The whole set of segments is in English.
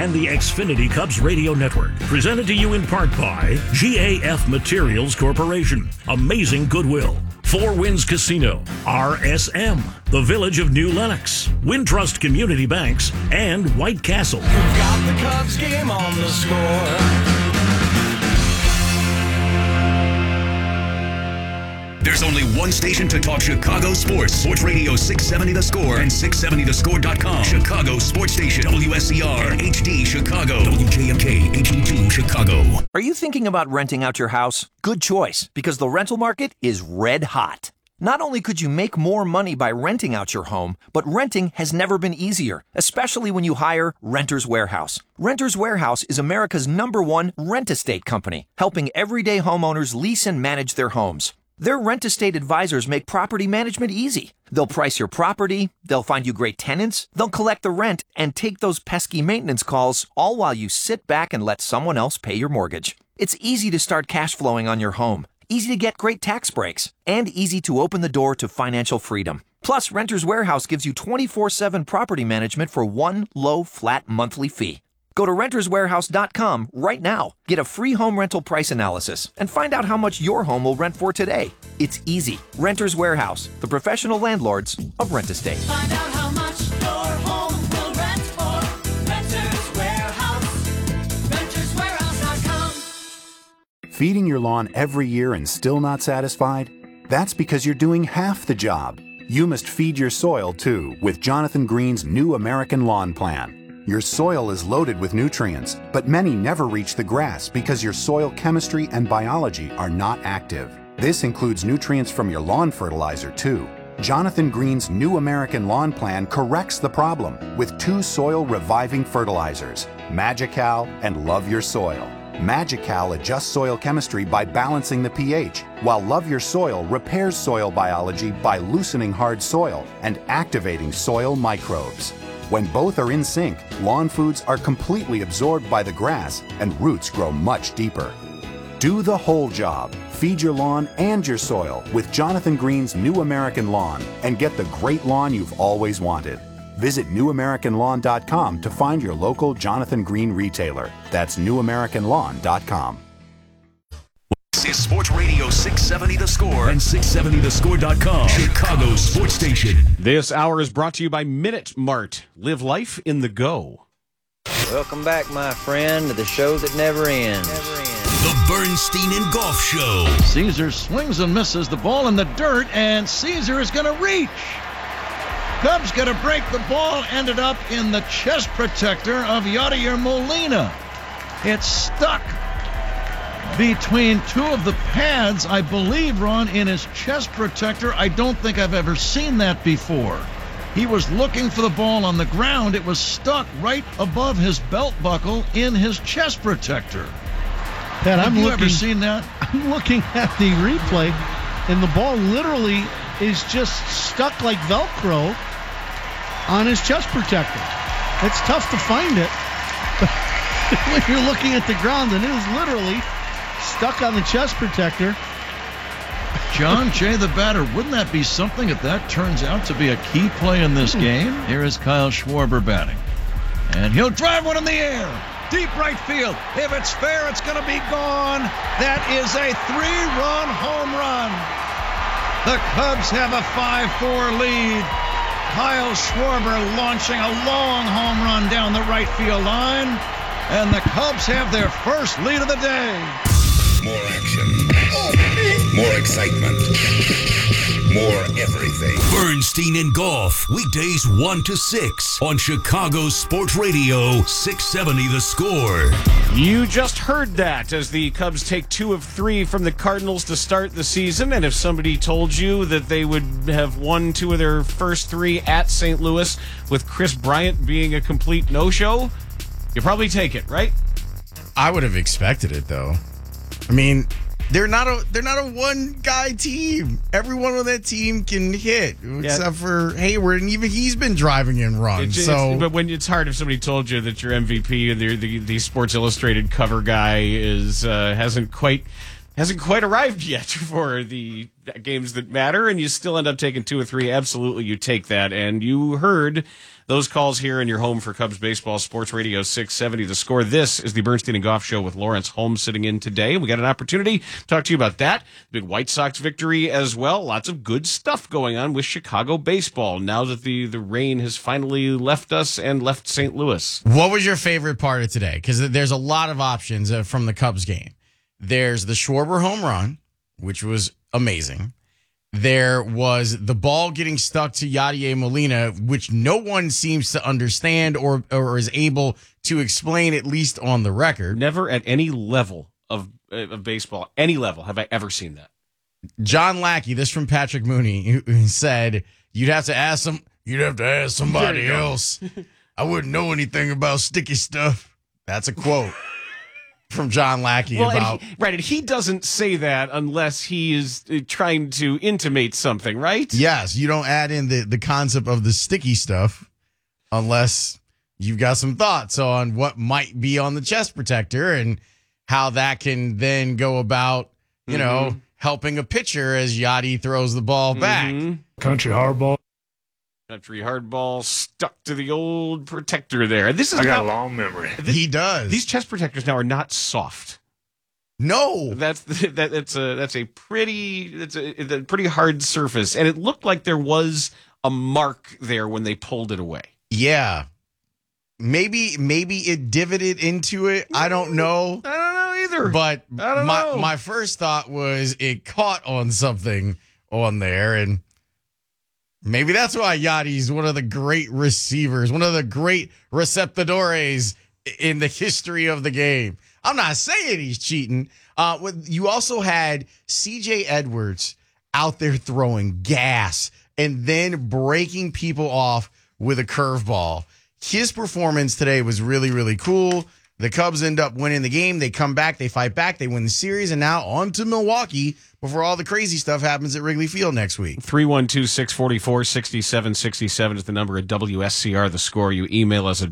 and the Xfinity Cubs Radio Network. Presented to you in part by GAF Materials Corporation. Amazing Goodwill. Four Winds Casino, RSM, the Village of New Lenox, Wintrust Community Banks, and White Castle. You've got the Cubs game on the score. There's only one station to talk Chicago sports. Sports Radio 670 The Score and 670thescore.com. Chicago Sports Station. WSCR HD Chicago. WJMK HD2 Chicago. Are you thinking about renting out your house? Good choice, because the rental market is red hot. Not only could you make more money by renting out your home, but renting has never been easier, especially when you hire Renters Warehouse. Renters Warehouse is America's #1 rent-estate company, helping everyday homeowners lease and manage their homes. Their rent-estate advisors make property management easy. They'll price your property, they'll find you great tenants, they'll collect the rent, and take those pesky maintenance calls, all while you sit back and let someone else pay your mortgage. It's easy to start cash flowing on your home, easy to get great tax breaks, and easy to open the door to financial freedom. Plus, Renters Warehouse gives you 24/7 property management for one low, flat monthly fee. Go to renterswarehouse.com right now. Get a free home rental price analysis and find out how much your home will rent for today. It's easy. Renters Warehouse, the professional landlords of rent estate. Find out how much your home will rent for. Renters Warehouse. Renterswarehouse.com. Feeding your lawn every year and still not satisfied? That's because you're doing half the job. You must feed your soil too with Jonathan Green's new American Lawn Plan. Your soil is loaded with nutrients, but many never reach the grass because your soil chemistry and biology are not active. This includes nutrients from your lawn fertilizer too. Jonathan Green's new American Lawn Plan corrects the problem with 2 soil reviving fertilizers, Magical and Love Your Soil. Magical adjusts soil chemistry by balancing the pH, while Love Your Soil repairs soil biology by loosening hard soil and activating soil microbes. When both are in sync, lawn foods are completely absorbed by the grass and roots grow much deeper. Do the whole job. Feed your lawn and your soil with Jonathan Green's New American Lawn and get the great lawn you've always wanted. Visit newamericanlawn.com to find your local Jonathan Green retailer. That's newamericanlawn.com. This is Sports Radio 670 The Score and 670thescore.com. Chicago Sports Station. This hour is brought to you by Minute Mart. Live life in the go. Welcome back, my friend, to the show that never ends. The Bernstein and Golf Show. Caesar swings and misses the ball in the dirt, and Caesar is going to reach. Cubs going to break the ball, ended up in the chest protector of Yadier Molina. It's stuck between 2 of the pads, I believe, Ron, in his chest protector. I don't think I've ever seen that before. He was looking for the ball on the ground. It was stuck right above his belt buckle in his chest protector. Pat, Have you ever seen that? I'm looking at the replay, and the ball literally is just stuck like Velcro on his chest protector. It's tough to find it when you're looking at the ground, and it is literally stuck on the chest protector. John Jay, the batter, wouldn't that be something if that turns out to be a key play in this game? Here is Kyle Schwarber batting. And he'll drive one in the air. Deep right field. If it's fair, it's going to be gone. That is a 3-run home run. The Cubs have a 5-4 lead. Kyle Schwarber launching a long home run down the right field line. And the Cubs have their first lead of the day. More action. More excitement. More everything. Bernstein and Golf. Weekdays 1 to 6 on Chicago Sports Radio 670 The Score. You just heard that as the Cubs take 2 of 3 from the Cardinals to start the season. And if somebody told you that they would have won 2 of their first 3 at St. Louis with Chris Bryant being a complete no-show, you probably take it, right? I would have expected it, though. I mean, they're not a one-guy team. Everyone on that team can hit, except for Hayward, and even he's been driving in runs. But when it's hard if somebody told you that your MVP, the Sports Illustrated cover guy, hasn't quite hasn't quite arrived yet for the games that matter, and you still end up taking 2 or 3. Absolutely, you take that. And you heard those calls here in your home for Cubs baseball, Sports Radio 670 The Score. This is the Bernstein and Goff Show with Lawrence Holmes sitting in today. We got an opportunity to talk to you about that. Big White Sox victory as well. Lots of good stuff going on with Chicago baseball now that the rain has finally left us and left St. Louis. What was your favorite part of today? Because there's a lot of options from the Cubs game. There's the Schwarber home run, which was amazing. There was the ball getting stuck to Yadier Molina, which no one seems to understand or is able to explain, at least on the record. Never at any level of baseball, any level, have I ever seen that. John Lackey, this from Patrick Mooney, who said, you'd have to ask somebody else. I wouldn't know anything about sticky stuff. That's a quote from John Lackey about... And he doesn't say that unless he is trying to intimate something, right? Yes, you don't add in the concept of the sticky stuff unless you've got some thoughts on what might be on the chest protector and how that can then go about, you know, helping a pitcher as Yachty throws the ball back. Country hardball. Country hardball stuck to the old protector there. I got a long memory. He does. These chest protectors now are not soft. No, that's a pretty hard surface, and it looked like there was a mark there when they pulled it away. Yeah, maybe it divoted into it. I don't know. I don't know either. But I don't know. My first thought was it caught on something on there, and maybe that's why Yachty's one of the great receivers, one of the great receptadores in the history of the game. I'm not saying he's cheating. You also had C.J. Edwards out there throwing gas and then breaking people off with a curveball. His performance today was really, really cool. The Cubs end up winning the game. They come back, they fight back, they win the series, and now on to Milwaukee before all the crazy stuff happens at Wrigley Field next week. 312-644-6767 is the number at WSCR The Score. You email us at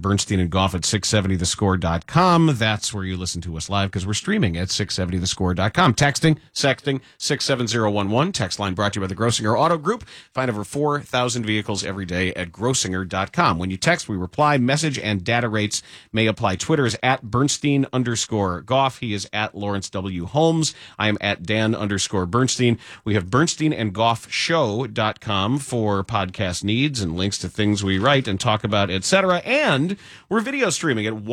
bernsteinandgoff@670thescore.com. That's where you listen to us live because we're streaming at 670thescore.com. Texting, sexting, 67011. Text line brought to you by the Grossinger Auto Group. Find over 4,000 vehicles every day at grossinger.com. When you text, we reply. Message and data rates may apply. Twitter is at Bernstein_Goff. He is at Lawrence W. Holmes. I am at Dan_Bernstein. We have BernsteinandGoffShow.com for podcast needs and links to things we write and talk about, etc. And we're video streaming at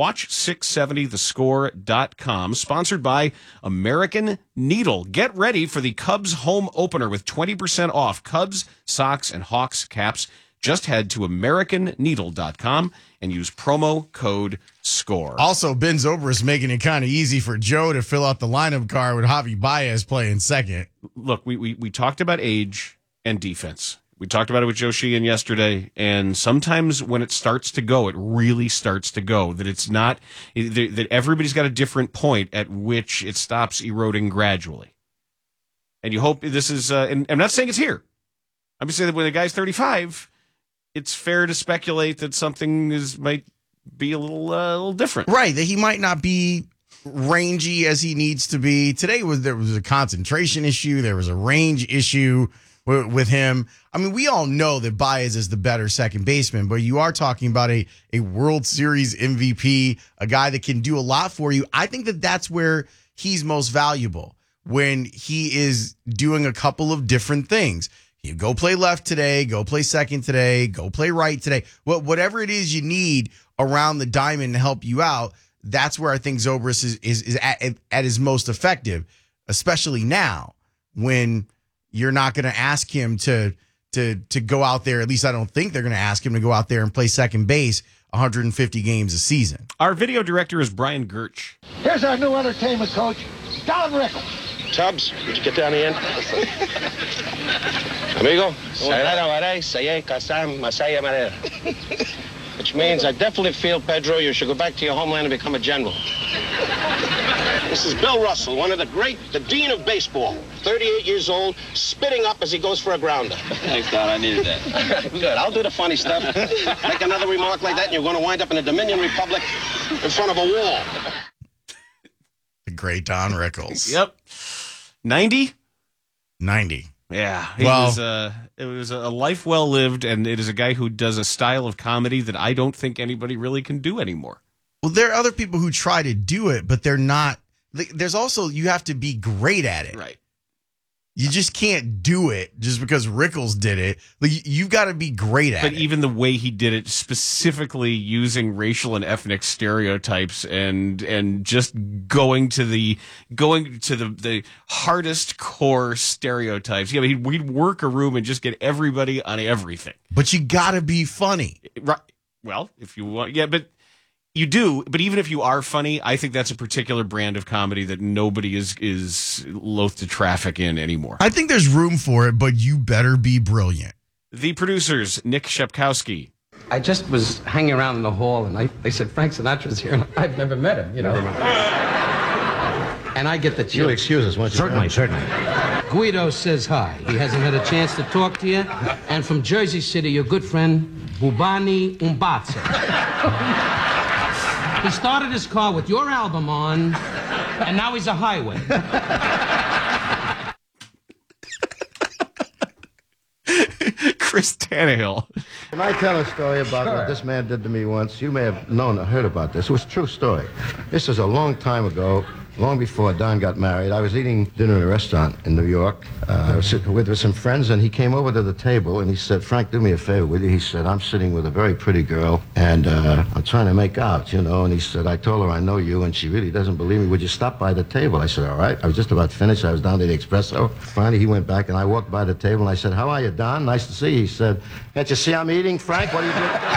Watch670thescore.com, sponsored by American Needle. Get ready for the Cubs home opener with 20% off Cubs, Sox, and Hawks caps. Just head to AmericanNeedle.com and use promo code SCORE. Also, Ben Zobrist making it kind of easy for Joe to fill out the lineup card with Javi Baez playing second. Look, we talked about age and defense. We talked about it with Joe Sheehan yesterday, and sometimes when it starts to go, it really starts to go. That it's not that everybody's got a different point at which it stops eroding gradually. And you hope this is. And I'm not saying it's here. I'm just saying that when a guy's 35. It's fair to speculate that something might be a little different. Right, that he might not be rangy as he needs to be. Today there was a concentration issue. There was a range issue with him. I mean, we all know that Baez is the better second baseman, but you are talking about a World Series MVP, a guy that can do a lot for you. I think that that's where he's most valuable, when he is doing a couple of different things. You go play left today, go play second today, go play right today. Whatever it is you need around the diamond to help you out, that's where I think Zobrist is at his most effective, especially now when you're not going to ask him to go out there. At least I don't think they're going to ask him to go out there and play second base 150 games a season. Our video director is Brian Gertch. Here's our new entertainment coach, Don Rickles. Tubbs, did you get down the end? Amigo, which means I definitely feel, Pedro, you should go back to your homeland and become a general. This is Bill Russell, the dean of baseball. 38 years old, spitting up as he goes for a grounder. Thanks, Don. I needed that. Good. I'll do the funny stuff. Make another remark like that, and you're going to wind up in a Dominion Republic in front of a wall. The great Don Rickles. Yep. 90? 90. Yeah. It was a life well lived, and it is a guy who does a style of comedy that I don't think anybody really can do anymore. Well, there are other people who try to do it, but they're not. There's also, you have to be great at it. Right. You just can't do it just because Rickles did it. Like, you've got to be great at it. But even the way he did it, specifically using racial and ethnic stereotypes and just going to the hardest core stereotypes. Yeah, we'd work a room and just get everybody on everything. But you got to be funny. Right. Well, if you want, yeah, but you do. But even if you are funny, I think that's a particular brand of comedy that nobody is loath to traffic in anymore. I think there's room for it, but you better be brilliant. The producers, Nick Shepkowski. I just was hanging around in the hall, and they said, Frank Sinatra's here, and I've never met him, you know. And I get the chills. You'll excuse us, won't you? Certainly. Guido says hi. He hasn't had a chance to talk to you. And from Jersey City, your good friend, Bubani Umbatsa. He started his car with your album on, and now he's a highway. Chris Tannehill. Can I tell a story about what this man did to me once? You may have known or heard about this. It was a true story. This was a long time ago, long before Don got married. I was eating dinner in a restaurant in New York. I was sitting with some friends, and he came over to the table, and he said, Frank, do me a favor, will you? He said, I'm sitting with a very pretty girl, and I'm trying to make out, you know. And he said, I told her I know you, and she really doesn't believe me. Would you stop by the table? I said, all right. I was just about finished. I was down to the espresso. Finally, he went back, and I walked by the table, and I said, how are you, Don? Nice to see you. He said, can't you see I'm eating, Frank? What are you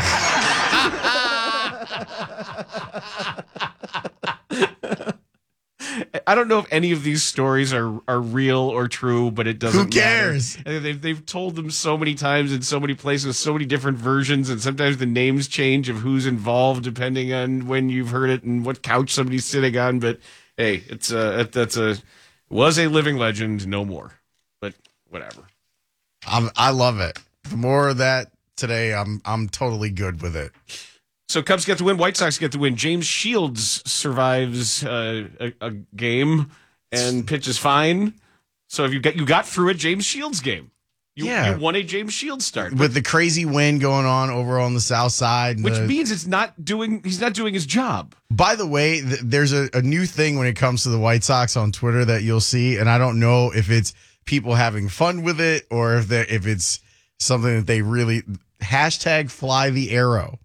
doing? I don't know if any of these stories are real or true, but it doesn't Who cares? matter. They've told them so many times in so many places, so many different versions, and sometimes the names change of who's involved depending on when you've heard it and what couch somebody's sitting on. But hey, was a living legend, no more. But whatever. I love it. The more of that today, I'm totally good with it. So Cubs get the win. White Sox get the win. James Shields survives a game and pitches fine. So if you got through a James Shields game. You won a James Shields start with the crazy wind going on over on the south side, which means he's not doing his job. By the way, there's a new thing when it comes to the White Sox on Twitter that you'll see, and I don't know if it's people having fun with it or if it's something that they really hashtag fly the arrow.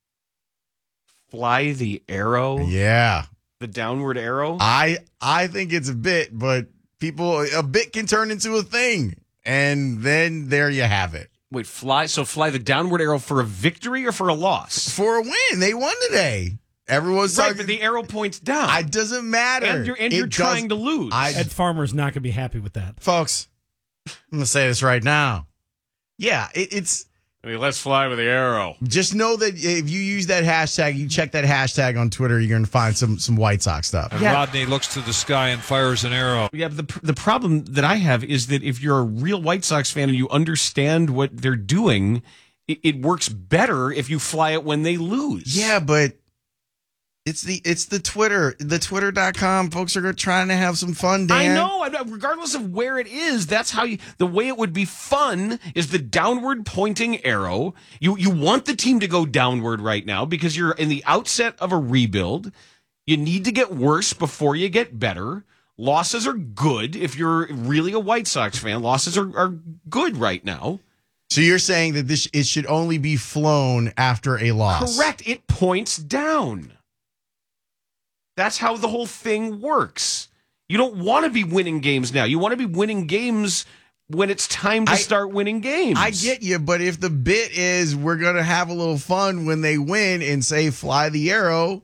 Fly the arrow? Yeah. The downward arrow? I think it's a bit, but a bit can turn into a thing. And then there you have it. Wait, fly the downward arrow for a victory or for a loss? For a win. They won today. Everyone's right, talking, but the arrow points down. It doesn't matter. And you're trying to lose. Ed Farmer's not going to be happy with that. Folks, I'm going to say this right now. Yeah, it's... let's fly with the arrow. Just know that if you use that hashtag, you check that hashtag on Twitter, you're going to find some White Sox stuff. And Rodney looks to the sky and fires an arrow. Yeah, but the problem that I have is that if you're a real White Sox fan and you understand what they're doing, it works better if you fly it when they lose. Yeah, but it's the Twitter. The Twitter.com folks are trying to have some fun, Dan. I know. Regardless of where it is, that's how the way it would be fun is the downward pointing arrow. You want the team to go downward right now because you're in the outset of a rebuild. You need to get worse before you get better. Losses are good. If you're really a White Sox fan, losses are good right now. So you're saying that it should only be flown after a loss? Correct. It points down. That's how the whole thing works. You don't want to be winning games now. You want to be winning games when it's time to start winning games. I get you, but if the bit is we're going to have a little fun when they win and say fly the arrow.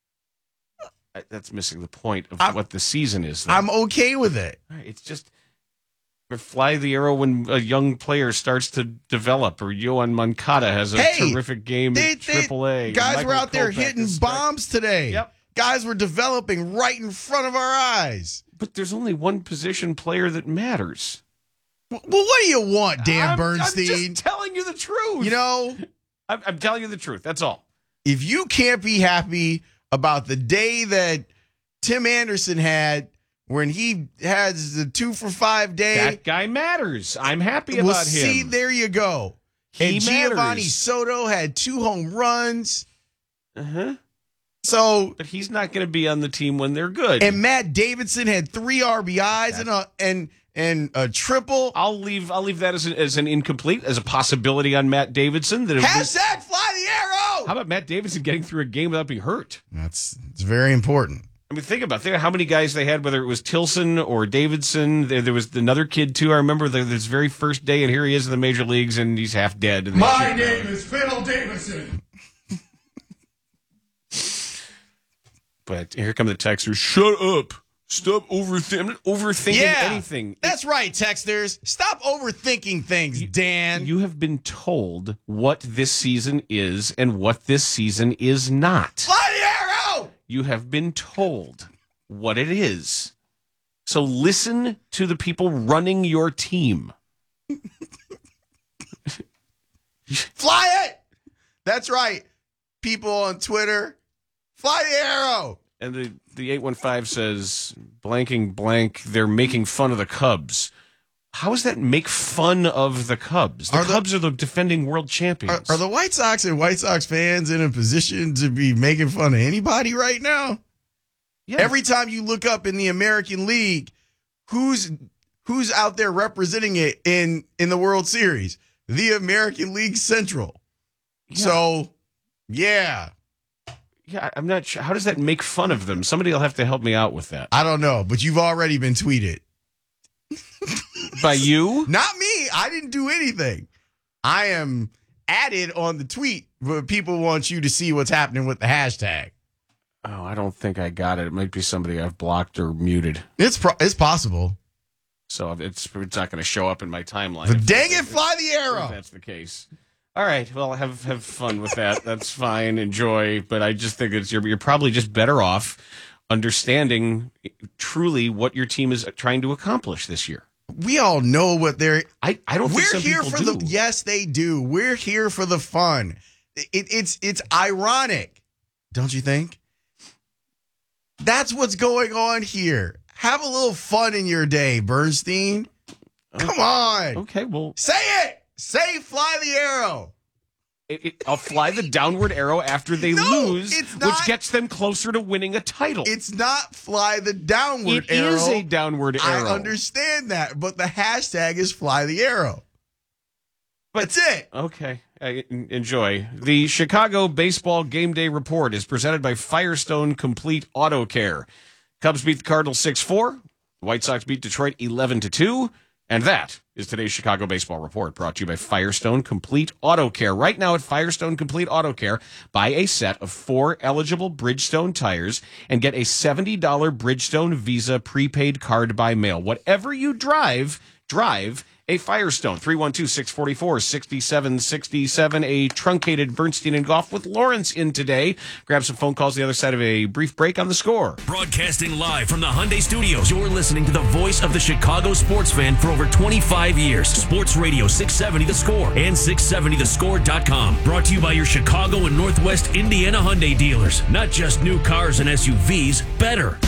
That's missing the point of what the season is. Though. I'm okay with it. It's just fly the arrow when a young player starts to develop, or Yohan Moncada has a terrific game at AAA. Guys were out there hitting bombs today. Yep. Guys were developing right in front of our eyes. But there's only one position player that matters. Well, what do you want, Dan Bernstein? I'm just telling you the truth. You know, I'm telling you the truth. That's all. If you can't be happy about the day that Tim Anderson had when he has the 2 for 5 day. That guy matters. I'm happy about him. See, there you go. And Giovanni Soto had 2 home runs. Uh-huh. So, but he's not going to be on the team when they're good. And Matt Davidson had 3 RBIs and a triple. I'll leave that as an incomplete, as a possibility on Matt Davidson. Hashtag fly the arrow. How about Matt Davidson getting through a game without being hurt? It's very important. I mean, think how many guys they had, whether it was Tilson or Davidson. There was another kid, too. I remember this very first day, and here he is in the major leagues, and he's half dead. My name is Phil Davidson. But here come the texters. Shut up. Stop overthinking anything. That's right, texters. Stop overthinking things, Dan. You have been told what this season is and what this season is not. Fly the arrow! You have been told what it is. So listen to the people running your team. Fly it! That's right. People on Twitter, fly the arrow! And the 815 says, blanking blank, they're making fun of the Cubs. How does that make fun of the Cubs? The Cubs are the defending world champions. Are the White Sox and White Sox fans in a position to be making fun of anybody right now? Yeah. Every time you look up in the American League, who's out there representing it in the World Series? The American League Central. Yeah. So, yeah. Yeah, I'm not sure. How does that make fun of them? Somebody will have to help me out with that. I don't know, but you've already been tweeted. By you? Not me. I didn't do anything. I am added on the tweet, but people want you to see what's happening with the hashtag. Oh, I don't think I got it. It might be somebody I've blocked or muted. It's possible. So it's not going to show up in my timeline. But dang it, fly the arrow. If that's the case. All right, well, have fun with that. That's fine. Enjoy. But I just think you're probably just better off understanding truly what your team is trying to accomplish this year. We all know what they're. I don't think some here people for do. Yes, they do. We're here for the fun. It's ironic, don't you think? That's what's going on here. Have a little fun in your day, Bernstein. Come on. Okay, well, say it. Say fly the arrow. I'll fly the downward arrow after they lose, which gets them closer to winning a title. It's not fly the downward arrow. It is a downward arrow. I understand that, but the hashtag is fly the arrow. That's it. Okay. Enjoy. The Chicago Baseball Game Day Report is presented by Firestone Complete Auto Care. Cubs beat the Cardinals 6-4. The White Sox beat Detroit 11-2. And that is today's Chicago Baseball Report, brought to you by Firestone Complete Auto Care. Right now at Firestone Complete Auto Care, buy a set of 4 eligible Bridgestone tires and get a $70 Bridgestone Visa prepaid card by mail. Whatever you drive a Firestone. 312-644-6767. A truncated Bernstein and Goff with Lawrence in today. Grab some phone calls the other side of a brief break on The Score. Broadcasting live from the Hyundai Studios, you're listening to the voice of the Chicago sports fan for over 25 years. Sports Radio 670 The Score and 670thescore.com. Brought to you by your Chicago and Northwest Indiana Hyundai dealers. Not just new cars and SUVs, better.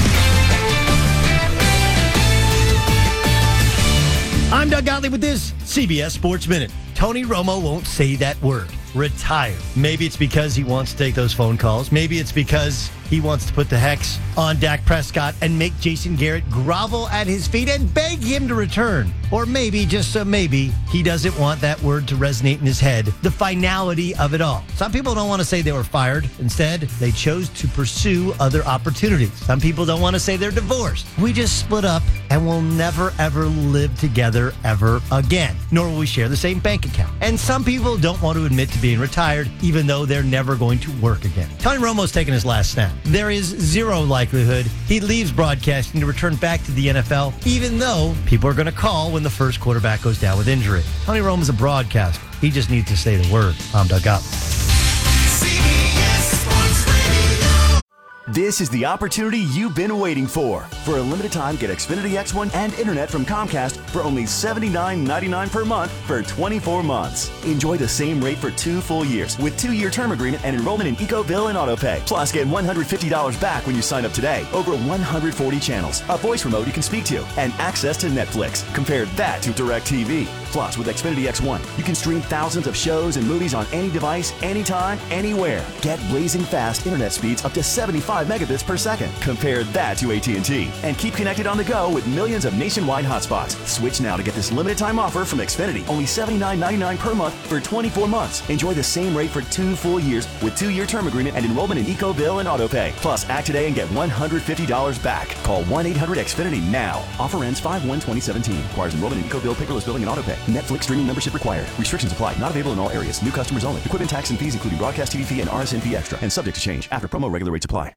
I'm Doug Gottlieb with this CBS Sports Minute. Tony Romo won't say that word. Retire. Maybe it's because he wants to take those phone calls. Maybe it's because he wants to put the hex on Dak Prescott and make Jason Garrett grovel at his feet and beg him to return. Or maybe, just maybe, he doesn't want that word to resonate in his head, the finality of it all. Some people don't want to say they were fired. Instead, they chose to pursue other opportunities. Some people don't want to say they're divorced. We just split up and we'll never, ever live together ever again. Nor will we share the same bank account. And some people don't want to admit to being retired, even though they're never going to work again. Tony Romo's taking his last snap. There is zero likelihood he leaves broadcasting to return back to the NFL, even though people are going to call when the first quarterback goes down with injury. Tony Romo's a broadcaster. He just needs to say the word. I'm Doug Gottlieb. This is the opportunity you've been waiting for. For a limited time, get Xfinity X1 and internet from Comcast for only $79.99 per month for 24 months. Enjoy the same rate for 2 full years with 2-year term agreement and enrollment in EcoBill and AutoPay. Plus, get $150 back when you sign up today. Over 140 channels, a voice remote you can speak to, and access to Netflix. Compare that to DirecTV. Plus, with Xfinity X1, you can stream thousands of shows and movies on any device, anytime, anywhere. Get blazing fast internet speeds up to 75 megabits per second. Compare that to AT&T. And keep connected on the go with millions of nationwide hotspots. Switch now to get this limited time offer from Xfinity. Only $79.99 per month for 24 months. Enjoy the same rate for 2 full years with 2-year term agreement and enrollment in EcoBill and AutoPay. Plus, act today and get $150 back. Call 1-800-XFINITY now. Offer ends 5/1/2017. Requires enrollment in EcoBill, paperless billing, and AutoPay. Netflix streaming membership required. Restrictions apply. Not available in all areas. New customers only. Equipment tax and fees including broadcast TV fee and RSN fee extra. And subject to change. After promo, regular rates apply.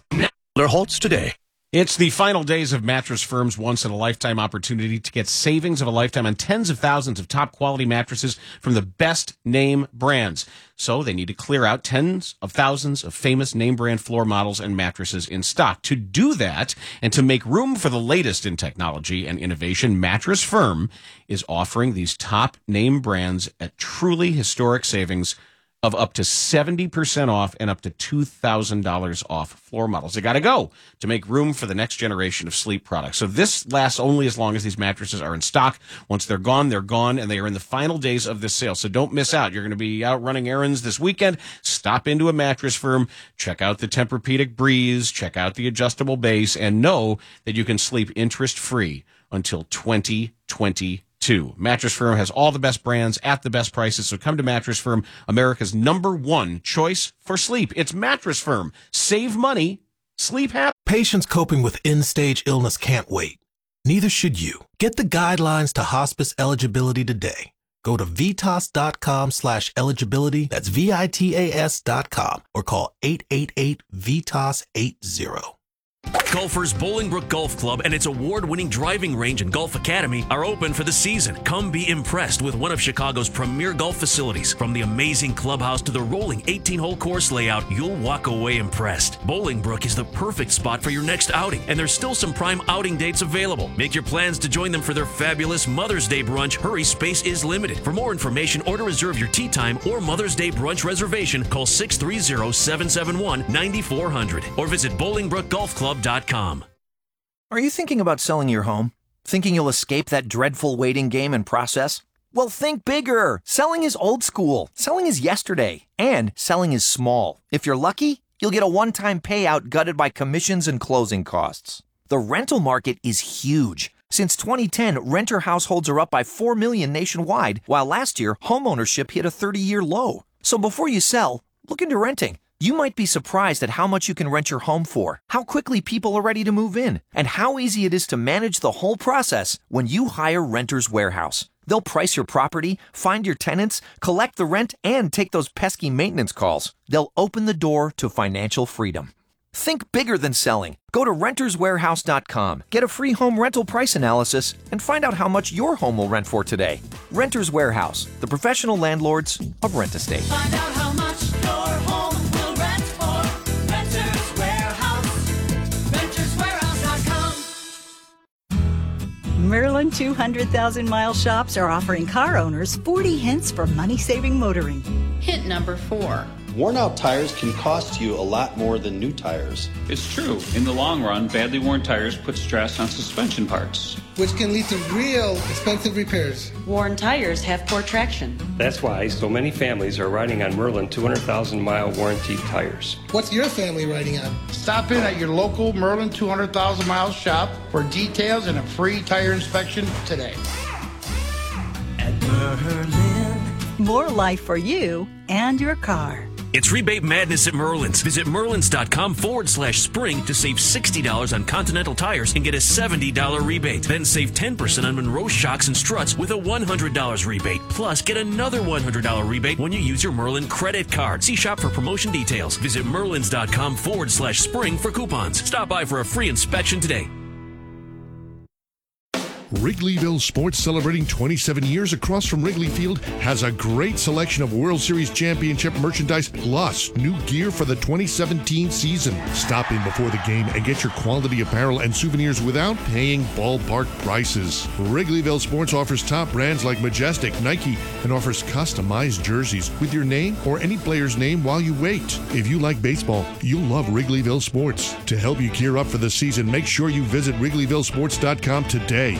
Halts today. It's the final days of Mattress Firm's once-in-a-lifetime opportunity to get savings of a lifetime on tens of thousands of top-quality mattresses from the best name brands. So they need to clear out tens of thousands of famous name-brand floor models and mattresses in stock. To do that, and to make room for the latest in technology and innovation, Mattress Firm is offering these top name brands at truly historic savings of up to 70% off and up to $2,000 off floor models. They got to go to make room for the next generation of sleep products. So this lasts only as long as these mattresses are in stock. Once they're gone, and they are in the final days of this sale. So don't miss out. You're going to be out running errands this weekend. Stop into a Mattress Firm, check out the Tempur-Pedic Breeze, check out the adjustable base, and know that you can sleep interest-free until 2022. Mattress Firm has all the best brands at the best prices, so come to Mattress Firm, America's #1 choice for sleep. It's Mattress Firm. Save money, sleep happy. Patients coping with end-stage illness can't wait. Neither should you. Get the guidelines to hospice eligibility today. Go to VITAS.com/eligibility. That's VITAS.com or call 888-VITAS-80. Golfers Bolingbrook Golf Club and its award-winning driving range and golf academy are open for the season. Come be impressed with one of Chicago's premier golf facilities. From the amazing clubhouse to the rolling 18-hole course layout, you'll walk away impressed. Bolingbrook is the perfect spot for your next outing, and there's still some prime outing dates available. Make your plans to join them for their fabulous Mother's Day brunch. Hurry, space is limited. For more information or to reserve your tee time or Mother's Day brunch reservation, call 630-771-9400 or visit BolingbrookGolfClub.com. Are you thinking about selling your home? Thinking you'll escape that dreadful waiting game and process? Well, think bigger. Selling is old school. Selling is yesterday. And selling is small. If you're lucky, you'll get a one-time payout gutted by commissions and closing costs. The rental market is huge. Since 2010, renter households are up by 4 million nationwide, while last year, homeownership hit a 30-year low. So before you sell, look into renting. You might be surprised at how much you can rent your home for, how quickly people are ready to move in, and how easy it is to manage the whole process when you hire Renters Warehouse. They'll price your property, find your tenants, collect the rent, and take those pesky maintenance calls. They'll open the door to financial freedom. Think bigger than selling. Go to renterswarehouse.com, get a free home rental price analysis, and find out how much your home will rent for today. Renters Warehouse, the professional landlords of Rent Estate. Find out how much your home will rent for. Renters Warehouse. RentersWarehouse.com. Merlin 200,000-mile shops are offering car owners 40 hints for money-saving motoring. Hint number 4. Worn-out tires can cost you a lot more than new tires. It's true. In the long run, badly worn tires put stress on suspension parts, which can lead to real expensive repairs. Worn tires have poor traction. That's why so many families are riding on Merlin 200,000-mile warranty tires. What's your family riding on? Stop in at your local Merlin 200,000-mile shop for details and a free tire inspection today. At Merlin, more life for you and your car. It's rebate madness at Merlin's. Visit Merlins.com/spring to save $60 on Continental tires and get a $70 rebate. Then save 10% on Monroe shocks and struts with a $100 rebate. Plus, get another $100 rebate when you use your Merlin credit card. See shop for promotion details. Visit Merlins.com/spring for coupons. Stop by for a free inspection today. Wrigleyville Sports, celebrating 27 years across from Wrigley Field, has a great selection of World Series championship merchandise plus new gear for the 2017 season. Stop in before the game and get your quality apparel and souvenirs without paying ballpark prices. Wrigleyville Sports offers top brands like Majestic, Nike, and offers customized jerseys with your name or any player's name while you wait. If you like baseball, you'll love Wrigleyville Sports. To help you gear up for the season, make sure you visit WrigleyvilleSports.com today.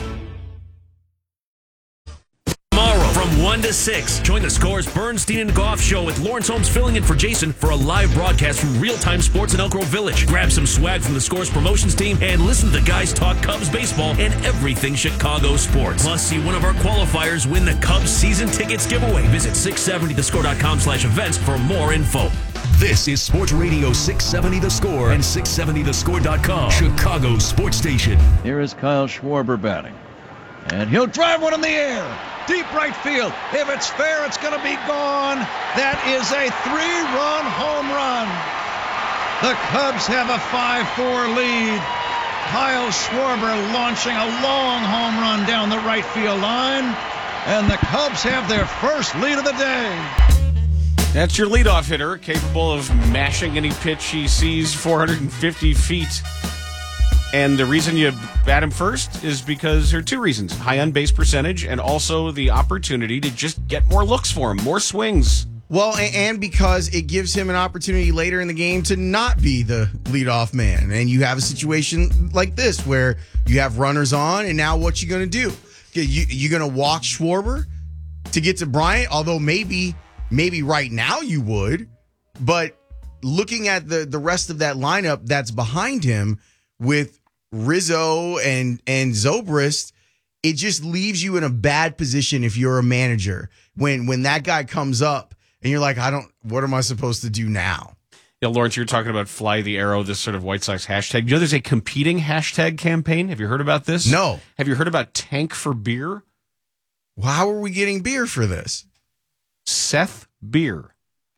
Tomorrow from 1 to 6, join the Score's Bernstein and Goff Show with Lawrence Holmes filling in for Jason for a live broadcast from real-time sports in Elk Grove Village. Grab some swag from the Score's promotions team and listen to the guys talk Cubs baseball and everything Chicago sports. Plus, see one of our qualifiers win the Cubs season tickets giveaway. Visit 670thescore.com/events for more info. This is Sports Radio 670 The Score and 670thescore.com, Chicago sports station. Here is Kyle Schwarber batting. And he'll drive one in the air. Deep right field. If it's fair, it's going to be gone. That is a 3-run home run. The Cubs have a 5-4 lead. Kyle Schwarber launching a long home run down the right field line. And the Cubs have their first lead of the day. That's your leadoff hitter, capable of mashing any pitch he sees 450 feet. And the reason you bat him first is because there are two reasons. High on-base percentage and also the opportunity to just get more looks for him, more swings. Well, and because it gives him an opportunity later in the game to not be the leadoff man. And you have a situation like this where you have runners on, and now what you going to do? You going to walk Schwarber to get to Bryant? Although maybe right now you would. But looking at the rest of that lineup that's behind him with Rizzo and Zobrist, it just leaves you in a bad position if you're a manager. When that guy comes up and you're like, what am I supposed to do now? Yeah, Lawrence, you're talking about Fly the Arrow, this sort of White Sox hashtag. You know there's a competing hashtag campaign? Have you heard about this? No. Have you heard about Tank for Beer? Well, how are we getting beer for this? Seth Beer.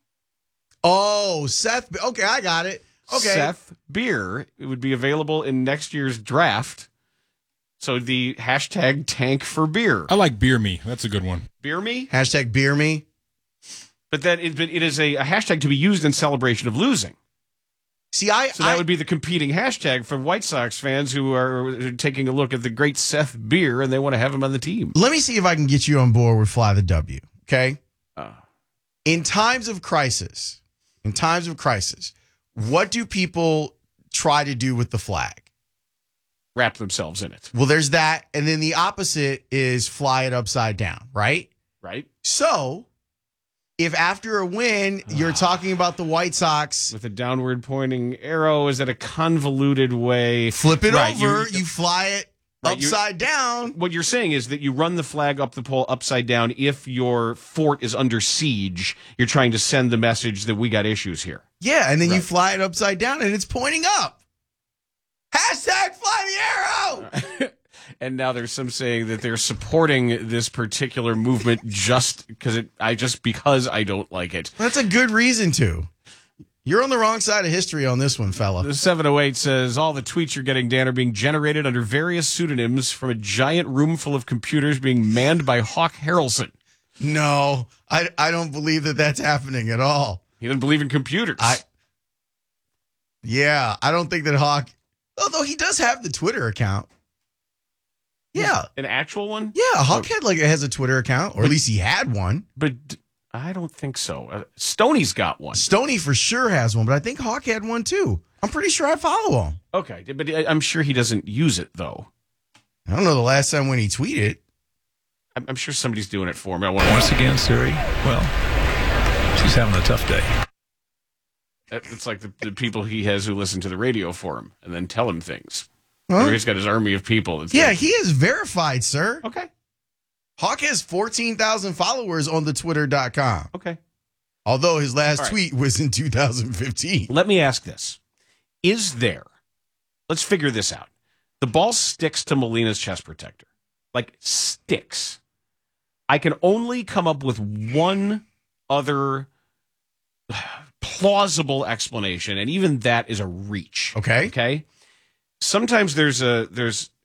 Oh, Seth. Okay, I got it. Okay. Seth Beer. It would be available in next year's draft. So the hashtag Tank for Beer. I like Beer Me. That's a good one. Beer Me? Hashtag Beer Me. But it is a hashtag to be used in celebration of losing. See, So that would be the competing hashtag for White Sox fans who are taking a look at the great Seth Beer and they want to have him on the team. Let me see if I can get you on board with Fly the W, okay? In times of crisis, what do people try to do with the flag? Wrap themselves in it. Well, there's that. And then the opposite is fly it upside down, right? Right. So if after a win, you're talking about the White Sox. With a downward pointing arrow, is that a convoluted way? Flip it over, you fly it upside down. What you're saying is that you run the flag up the pole upside down if your fort is under siege. You're trying to send the message that we got issues here. Yeah, and then you fly it upside down and it's pointing up. Hashtag fly the arrow! And now there's some saying that they're supporting this particular movement just because I don't like it. That's a good reason to. You're on the wrong side of history on this one, fella. The 708 says all the tweets you're getting, Dan, are being generated under various pseudonyms from a giant room full of computers being manned by Hawk Harrelson. No, I don't believe that that's happening at all. He doesn't believe in computers. I don't think that Hawk, although he does have the Twitter account. Yeah. An actual one? Yeah, Hawk has a Twitter account, or at least he had one. But I don't think so. Stoney's got one. Stoney for sure has one, but I think Hawk had one too. I'm pretty sure I follow him. Okay, but I'm sure he doesn't use it, though. I don't know the last time when he tweeted. I'm sure somebody's doing it for him. Once again, Siri, well, she's having a tough day. It's like the people he has who listen to the radio for him and then tell him things. Huh? He's got his army of people. Yeah, he is verified, sir. Okay. Hawk has 14,000 followers on the Twitter.com. Okay. Although his last tweet was in 2015. Let me ask this. Let's figure this out. The ball sticks to Molina's chest protector. Like, sticks. I can only come up with one other plausible explanation, and even that is a reach. Okay. Sometimes there's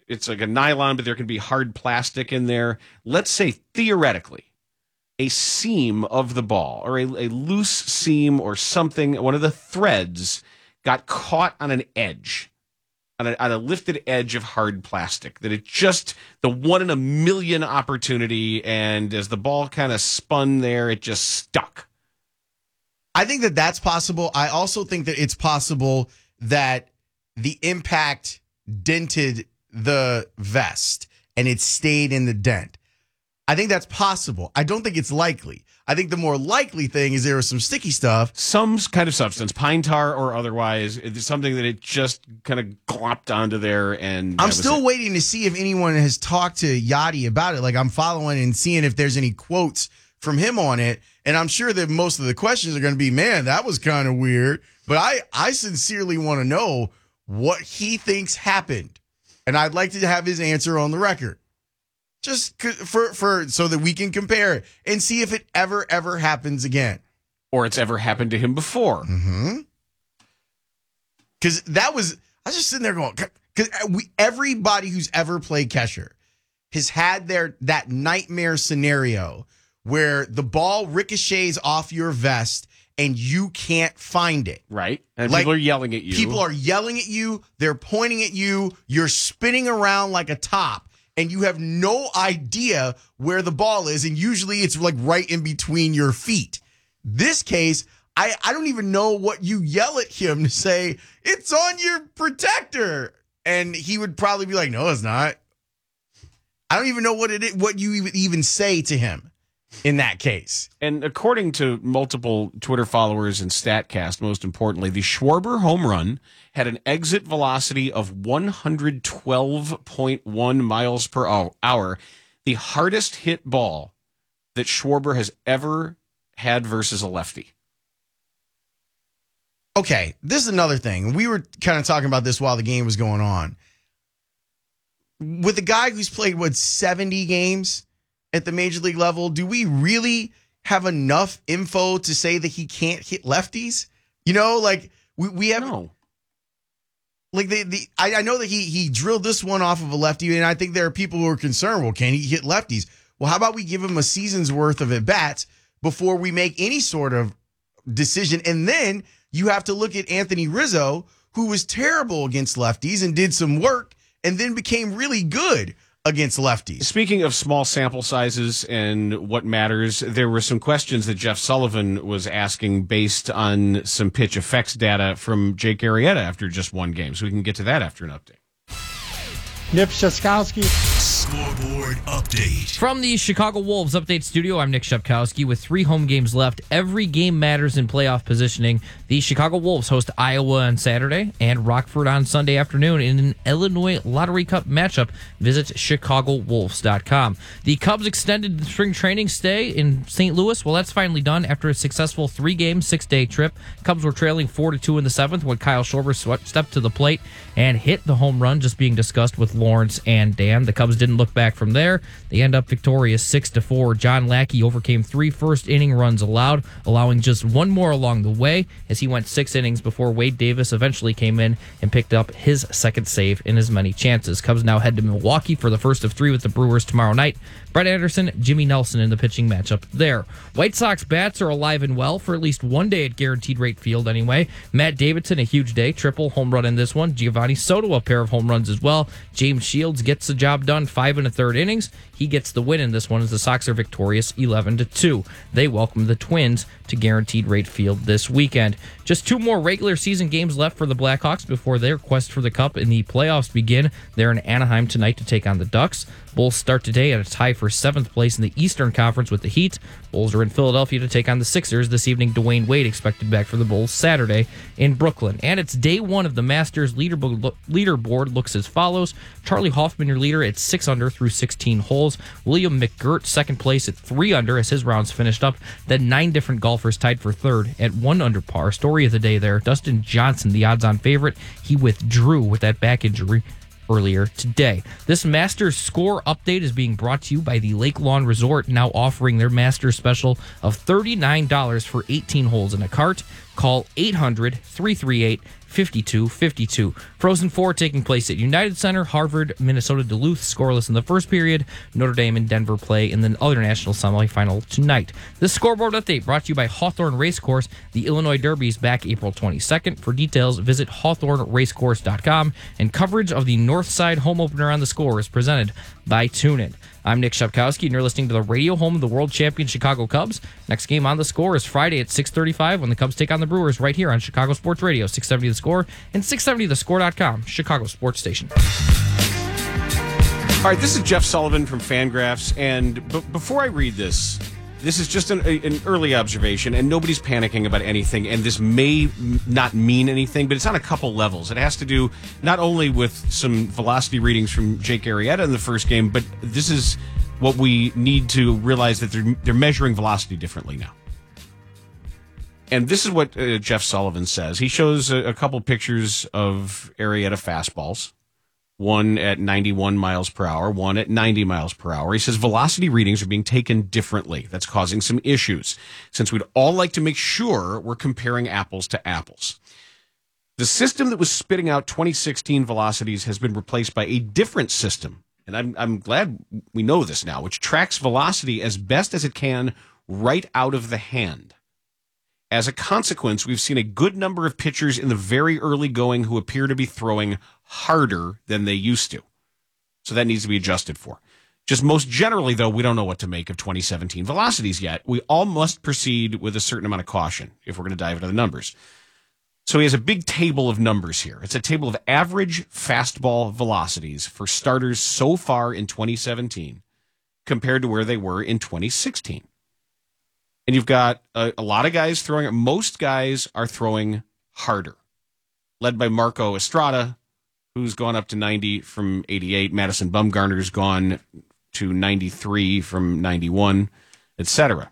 it's like a nylon, but there can be hard plastic in there. Let's say theoretically, a seam of the ball or a loose seam or something, one of the threads got caught on an edge, on a lifted edge of hard plastic, that it just, the 1 in a million opportunity, and as the ball kind of spun there, it just stuck. I think that that's possible. I also think that it's possible that the impact dented the vest and it stayed in the dent. I think that's possible. I don't think it's likely. I think the more likely thing is there was some sticky stuff. Some kind of substance, pine tar or otherwise, it's something that it just kind of glopped onto there. And I'm still waiting to see if anyone has talked to Yachty about it. Like, I'm following and seeing if there's any quotes from him on it. And I'm sure that most of the questions are going to be, man, that was kind of weird. But I sincerely want to know what he thinks happened. And I'd like to have his answer on the record. Just for so that we can compare it and see if it ever happens again. Or it's ever happened to him before. Mm-hmm. Because I was just sitting there going, because everybody who's ever played Kesher has had that nightmare scenario where the ball ricochets off your vest and you can't find it. Right. And like, people are yelling at you. People are yelling at you. They're pointing at you. You're spinning around like a top. And you have no idea where the ball is. And usually it's like right in between your feet. This case, I don't even know what you yell at him to say, it's on your protector. And he would probably be like, no, it's not. I don't even know what you even say to him in that case. And according to multiple Twitter followers and StatCast, most importantly, the Schwarber home run had an exit velocity of 112.1 miles per hour, the hardest hit ball that Schwarber has ever had versus a lefty. Okay, this is another thing. We were kind of talking about this while the game was going on. With a guy who's played, 70 games at the major league level, do we really have enough info to say that he can't hit lefties? You know, like we have no. Like I know that he drilled this one off of a lefty, and I think there are people who are concerned. Well, can he hit lefties? Well, how about we give him a season's worth of at bats before we make any sort of decision? And then you have to look at Anthony Rizzo, who was terrible against lefties and did some work, and then became really good against lefties. Speaking of small sample sizes and what matters, there were some questions that Jeff Sullivan was asking based on some pitch effects data from Jake Arrieta after just one game. So we can get to that after an update. Nick Shepkowski. Scoreboard update. From the Chicago Wolves Update Studio, I'm Nick Shepkowski. With 3 home games left, every game matters in playoff positioning. The Chicago Wolves host Iowa on Saturday and Rockford on Sunday afternoon in an Illinois Lottery Cup matchup. Visit ChicagoWolves.com. The Cubs extended the spring training stay in St. Louis. Well, that's finally done after a successful 3-game, 6-day trip. Cubs were trailing 4-2 in the 7th when Kyle Schwarber stepped to the plate and hit the home run just being discussed with Lawrence and Dan. The Cubs didn't look back from there. They end up victorious 6-4. John Lackey overcame 3 first-inning runs allowed, allowing just 1 more along the way as he went 6 innings before Wade Davis eventually came in and picked up his second save in as many chances. Cubs now head to Milwaukee for the first of 3 with the Brewers tomorrow night. Brett Anderson, Jimmy Nelson in the pitching matchup there. White Sox bats are alive and well for at least one day at Guaranteed Rate Field anyway. Matt Davidson, a huge day, triple home run in this one. Giovanni Soto, a pair of home runs as well. James Shields gets the job done, 5 1/3 innings. He gets the win in this one as the Sox are victorious 11-2. They welcome the Twins to Guaranteed Rate Field this weekend. Just 2 more regular season games left for the Blackhawks before their quest for the Cup in the playoffs begin. They're in Anaheim tonight to take on the Ducks. Bulls start today at a tie for 7th place in the Eastern Conference with the Heat. Bulls are in Philadelphia to take on the Sixers this evening. Dwayne Wade expected back for the Bulls Saturday in Brooklyn. And it's day 1 of the Masters leaderboard looks as follows. Charlie Hoffman, your leader, at 6 under through 16 holes. William McGirt, second place at 3 under as his rounds finished up. Then 9 different golfers tied for third at 1 under par. Story of the day there, Dustin Johnson, the odds-on favorite. He withdrew with that back injury earlier today. This Masters score update is being brought to you by the Lake Lawn Resort, now offering their Masters special of $39 for 18 holes in a cart. Call 800-338-5800 52-52. Frozen Four taking place at United Center. Harvard, Minnesota, Duluth scoreless in the first period. Notre Dame and Denver play in the other national semifinal tonight. This scoreboard update brought to you by Hawthorne Racecourse. The Illinois Derby is back April 22nd. For details, visit hawthorneracecourse.com. And coverage of the Northside home opener on the Score is presented by TuneIn. I'm Nick Shepkowski, and you're listening to the radio home of the world champion Chicago Cubs. Next game on the Score is Friday at 6:35 when the Cubs take on the Brewers right here on Chicago Sports Radio, 670 The Score and 670thescore.com, Chicago Sports Station. All right, this is Jeff Sullivan from Fangraphs, and before I read this is just an early observation, and nobody's panicking about anything, and this may not mean anything, but it's on a couple levels. It has to do not only with some velocity readings from Jake Arrieta in the first game, but this is what we need to realize, that they're measuring velocity differently now. And this is what Jeff Sullivan says. He shows a couple pictures of Arrieta fastballs. One at 91 miles per hour, one at 90 miles per hour. He says velocity readings are being taken differently. That's causing some issues, since we'd all like to make sure we're comparing apples to apples. The system that was spitting out 2016 velocities has been replaced by a different system, and I'm glad we know this now, which tracks velocity as best as it can right out of the hand. As a consequence, we've seen a good number of pitchers in the very early going who appear to be throwing harder than they used to. So that needs to be adjusted for. Just most generally, though, we don't know what to make of 2017 velocities yet. We all must proceed with a certain amount of caution if we're going to dive into the numbers. So he has a big table of numbers here. It's a table of average fastball velocities for starters so far in 2017 compared to where they were in 2016. And you've got a lot of guys throwing, most guys are throwing harder, led by Marco Estrada, who's gone up to 90 from 88. Madison Bumgarner's gone to 93 from 91, etc.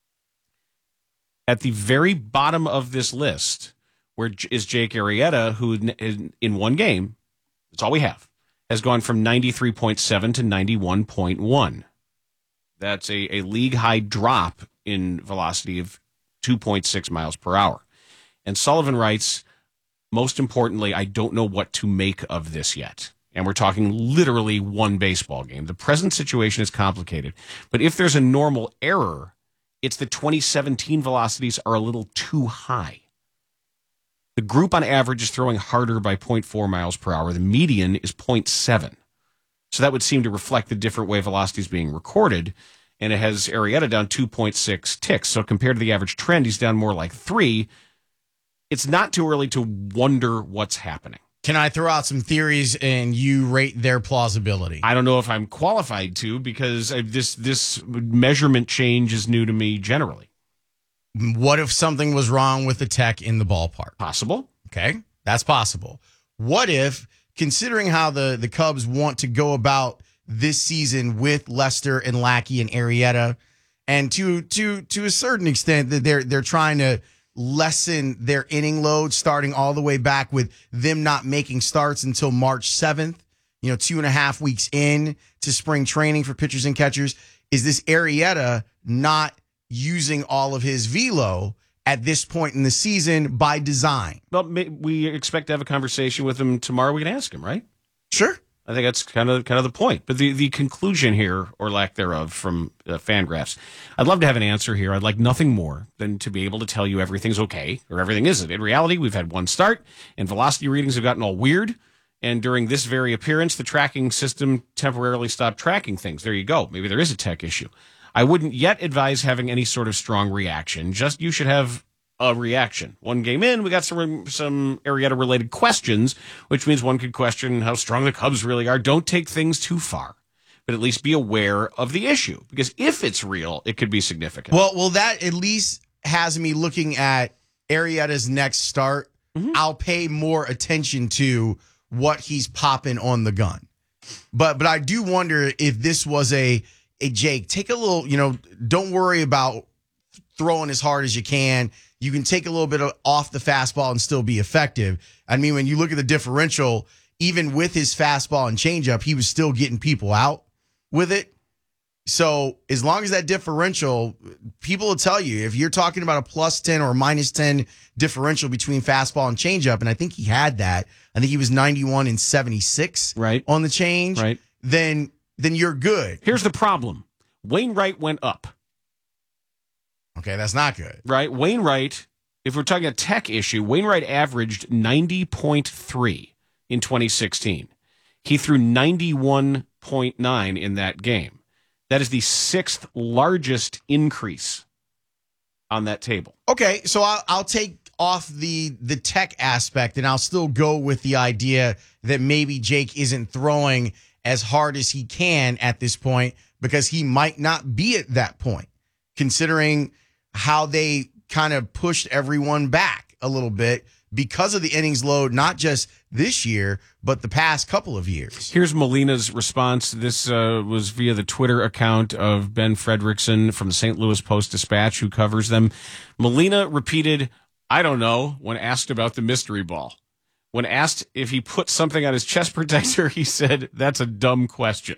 At the very bottom of this list, where is Jake Arrieta, who in one game, that's all we have, has gone from 93.7 to 91.1. That's a league-high drop in velocity of 2.6 miles per hour. And Sullivan writes, most importantly, I don't know what to make of this yet. And we're talking literally one baseball game. The present situation is complicated. But if there's a normal error, it's the 2017 velocities are a little too high. The group on average is throwing harder by 0.4 miles per hour. The median is 0.7. So that would seem to reflect the different way velocity is being recorded. And it has Arrieta down 2.6 ticks. So compared to the average trend, he's down more like 3. It's not too early to wonder what's happening. Can I throw out some theories and you rate their plausibility? I don't know if I'm qualified to, because this measurement change is new to me generally. What if something was wrong with the tech in the ballpark? Possible. Okay, that's possible. What if, considering how the Cubs want to go about this season with Lester and Lackey and Arrieta, and to a certain extent that they're trying to lessen their inning load, starting all the way back with them not making starts until March 7th, 2.5 weeks in to spring training for pitchers and catchers. Is this Arrieta not using all of his velo at this point in the season by design? Well, we expect to have a conversation with him tomorrow. We can ask him, right? Sure. I think that's kind of the point. But the conclusion here, or lack thereof, from Fangraphs, I'd love to have an answer here. I'd like nothing more than to be able to tell you everything's okay or everything isn't. In reality, we've had one start, and velocity readings have gotten all weird. And during this very appearance, the tracking system temporarily stopped tracking things. There you go. Maybe there is a tech issue. I wouldn't yet advise having any sort of strong reaction. Just you should have a reaction. One game in, we got some Arrieta-related questions, which means one could question how strong the Cubs really are. Don't take things too far, but at least be aware of the issue, because if it's real, it could be significant. Well, that at least has me looking at Arrieta's next start. Mm-hmm. I'll pay more attention to what he's popping on the gun. But I do wonder if this was a Jake, take a little, don't worry about throwing as hard as you can. You can take a little bit off the fastball and still be effective. I mean, when you look at the differential, even with his fastball and changeup, he was still getting people out with it. So as long as that differential, people will tell you, if you're talking about a plus 10 or minus 10 differential between fastball and changeup, and I think he had that. I think he was 91 and 76 on the change. Right. Then you're good. Here's the problem. Wainwright went up. Okay, that's not good. Right? Wainwright, if we're talking a tech issue, Wainwright averaged 90.3 in 2016. He threw 91.9 in that game. That is the 6th largest increase on that table. Okay, so I'll take off the tech aspect, and I'll still go with the idea that maybe Jake isn't throwing as hard as he can at this point because he might not be at that point, considering how they kind of pushed everyone back a little bit because of the innings load, not just this year, but the past couple of years. Here's Molina's response. This was via the Twitter account of Ben Fredrickson from the St. Louis Post-Dispatch, who covers them. Molina repeated, "I don't know," when asked about the mystery ball. When asked if he put something on his chest protector, he said, "That's a dumb question."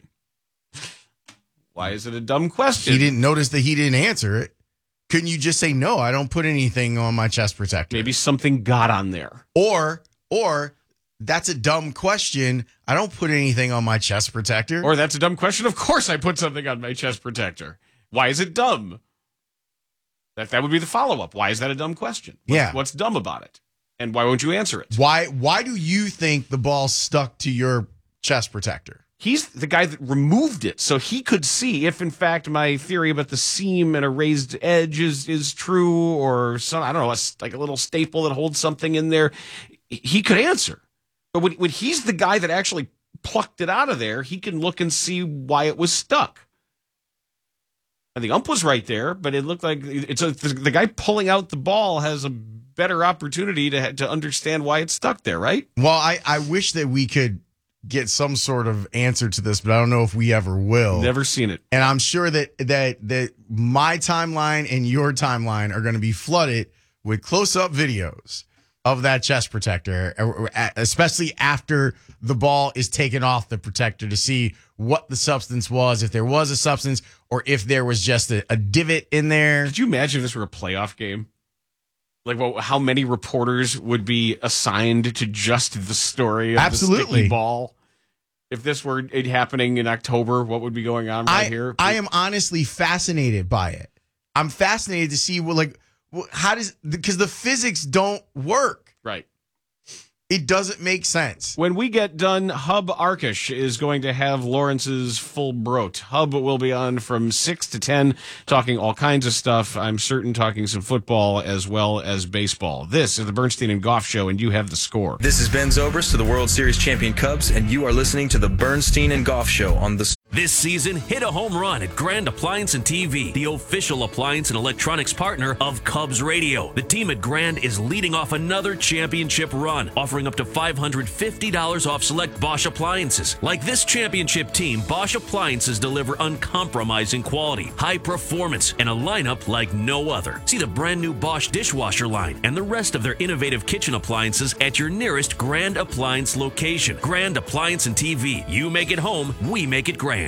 Why is it a dumb question? He didn't notice that he didn't answer it. Couldn't you just say, "No, I don't put anything on my chest protector"? Maybe something got on there. Or that's a dumb question. I don't put anything on my chest protector. Or that's a dumb question. Of course I put something on my chest protector. Why is it dumb? That would be the follow-up. Why is that a dumb question? What's dumb about it? And why won't you answer it? Why do you think the ball stuck to your chest protector? He's the guy that removed it, so he could see if, in fact, my theory about the seam and a raised edge is true, or some, I don't know, like a little staple that holds something in there. He could answer. But when he's the guy that actually plucked it out of there, he can look and see why it was stuck. And the ump was right there, but it looked like the guy pulling out the ball has a better opportunity to understand why it's stuck there, right? Well, I wish that we could get some sort of answer to this, but I don't know if we ever will. Never seen it. And I'm sure that my timeline and your timeline are going to be flooded with close-up videos of that chest protector, especially after the ball is taken off the protector, to see what the substance was, if there was a substance, or if there was just a divot in there. Could you imagine if this were a playoff game? Like, how many reporters would be assigned to just the story of the sticky ball? If this were happening in October, what would be going on here? I am honestly fascinated by it. I'm fascinated to see because the physics don't work. Right. It doesn't make sense. When we get done, Hub Arkush is going to have Lawrence's full brote. Hub will be on from 6 to 10, talking all kinds of stuff. I'm certain talking some football as well as baseball. This is the Bernstein and Goff Show, and you have the score. This is Ben Zobrist to the World Series champion Cubs, and you are listening to the Bernstein and Goff Show on the... This season, hit a home run at Grand Appliance and TV, the official appliance and electronics partner of Cubs Radio. The team at Grand is leading off another championship run, offering up to $550 off select Bosch appliances. Like this championship team, Bosch appliances deliver uncompromising quality, high performance, and a lineup like no other. See the brand new Bosch dishwasher line and the rest of their innovative kitchen appliances at your nearest Grand Appliance location. Grand Appliance and TV. You make it home, we make it grand.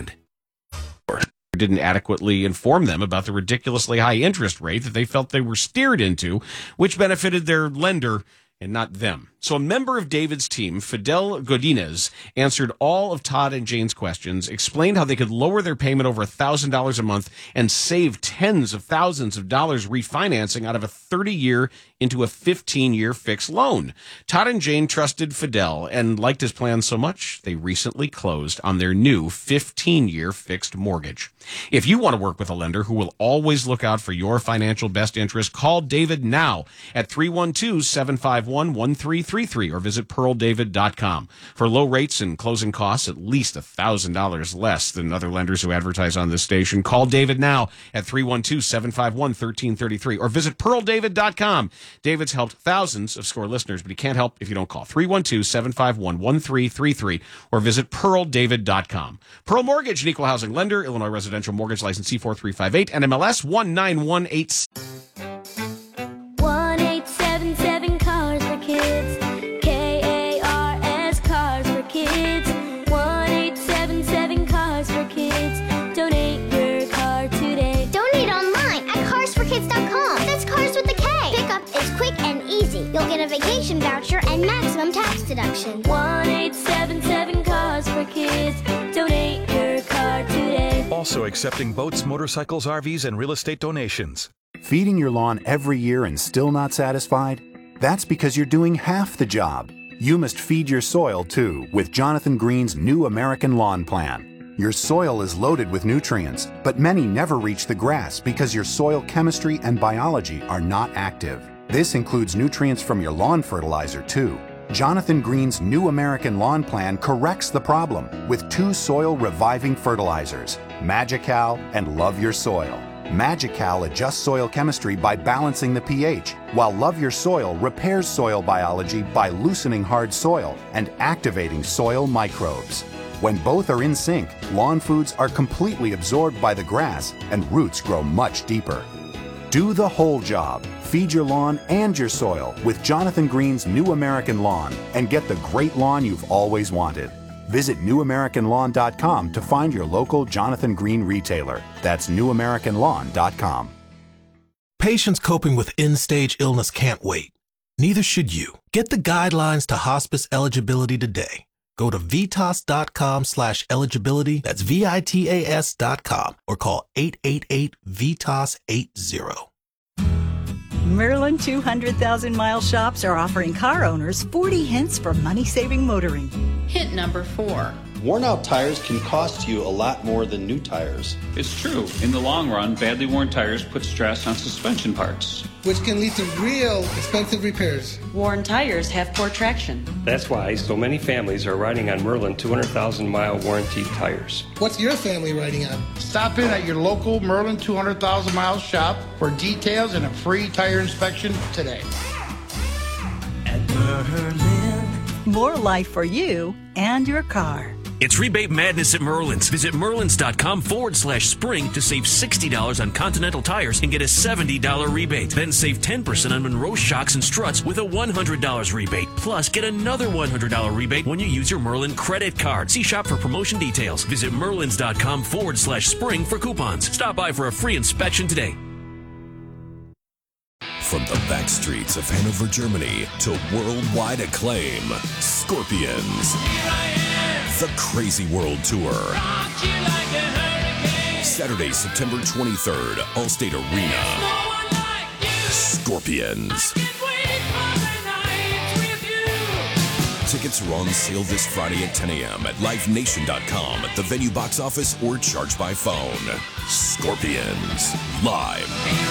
Didn't adequately inform them about the ridiculously high interest rate that they felt they were steered into, which benefited their lender and not them. So a member of David's team, Fidel Godinez, answered all of Todd and Jane's questions, explained how they could lower their payment over $1,000 a month and save tens of thousands of dollars refinancing out of a 30-year into a 15-year fixed loan. Todd and Jane trusted Fidel and liked his plan so much, they recently closed on their new 15-year fixed mortgage. If you want to work with a lender who will always look out for your financial best interest, call David now at 312-751-1333 or visit pearldavid.com. For low rates and closing costs, at least $1,000 less than other lenders who advertise on this station, call David now at 312-751-1333 or visit pearldavid.com. David's helped thousands of SCORE listeners, but he can't help if you don't call. 312-751-1333 or visit pearldavid.com. Pearl Mortgage, an equal housing lender, Illinois Residential Mortgage License C4358, NMLS 19186. 1877 Cars for Kids. KARS Cars for Kids. 1877 Cars for Kids. Donate your deduction. 1-877-CARS for kids. Donate your car today. Also accepting boats, motorcycles, RVs, and real estate donations. Feeding your lawn every year and still not satisfied? That's because you're doing half the job. You must feed your soil too with Jonathan Green's new American Lawn Plan. Your soil is loaded with nutrients, but many never reach the grass because your soil chemistry and biology are not active. This includes nutrients from your lawn fertilizer too. Jonathan Green's new American Lawn Plan corrects the problem with 2 soil reviving fertilizers, Magical and Love Your Soil. Magical adjusts soil chemistry by balancing the pH, while Love Your Soil repairs soil biology by loosening hard soil and activating soil microbes. When both are in sync, lawn foods are completely absorbed by the grass and roots grow much deeper. Do the whole job. Feed your lawn and your soil with Jonathan Green's New American Lawn and get the great lawn you've always wanted. Visit newamericanlawn.com to find your local Jonathan Green retailer. That's newamericanlawn.com. Patients coping with end-stage illness can't wait. Neither should you. Get the guidelines to hospice eligibility today. Go to VITAS.com/eligibility. That's VITAS.com or call 888-VITAS-80. Merlin 200,000-mile shops are offering car owners 40 hints for money-saving motoring. Hint number 4. Worn out tires can cost you a lot more than new tires. It's true. In the long run, badly worn tires put stress on suspension parts. which can lead to real expensive repairs. Worn tires have poor traction. That's why so many families are riding on Merlin 200,000-mile warranty tires. What's your family riding on? Stop in at your local Merlin 200,000 mile shop for details and a free tire inspection today. At Merlin, more life for you and your car. It's rebate madness at Merlin's. Visit merlins.com/spring to save $60 on Continental tires and get a $70 rebate. Then save 10% on Monroe shocks and struts with a $100 rebate. Plus, get another $100 rebate when you use your Merlin credit card. See shop for promotion details. Visit merlins.com/spring for coupons. Stop by for a free inspection today. From the back streets of Hanover, Germany to worldwide acclaim, Scorpions. The Crazy World Tour. Saturday, September 23rd, Allstate Arena. Scorpions. Tickets are on sale this Friday at 10 a.m. at livenation.com, at the venue box office, or charged by phone. Scorpions. Live.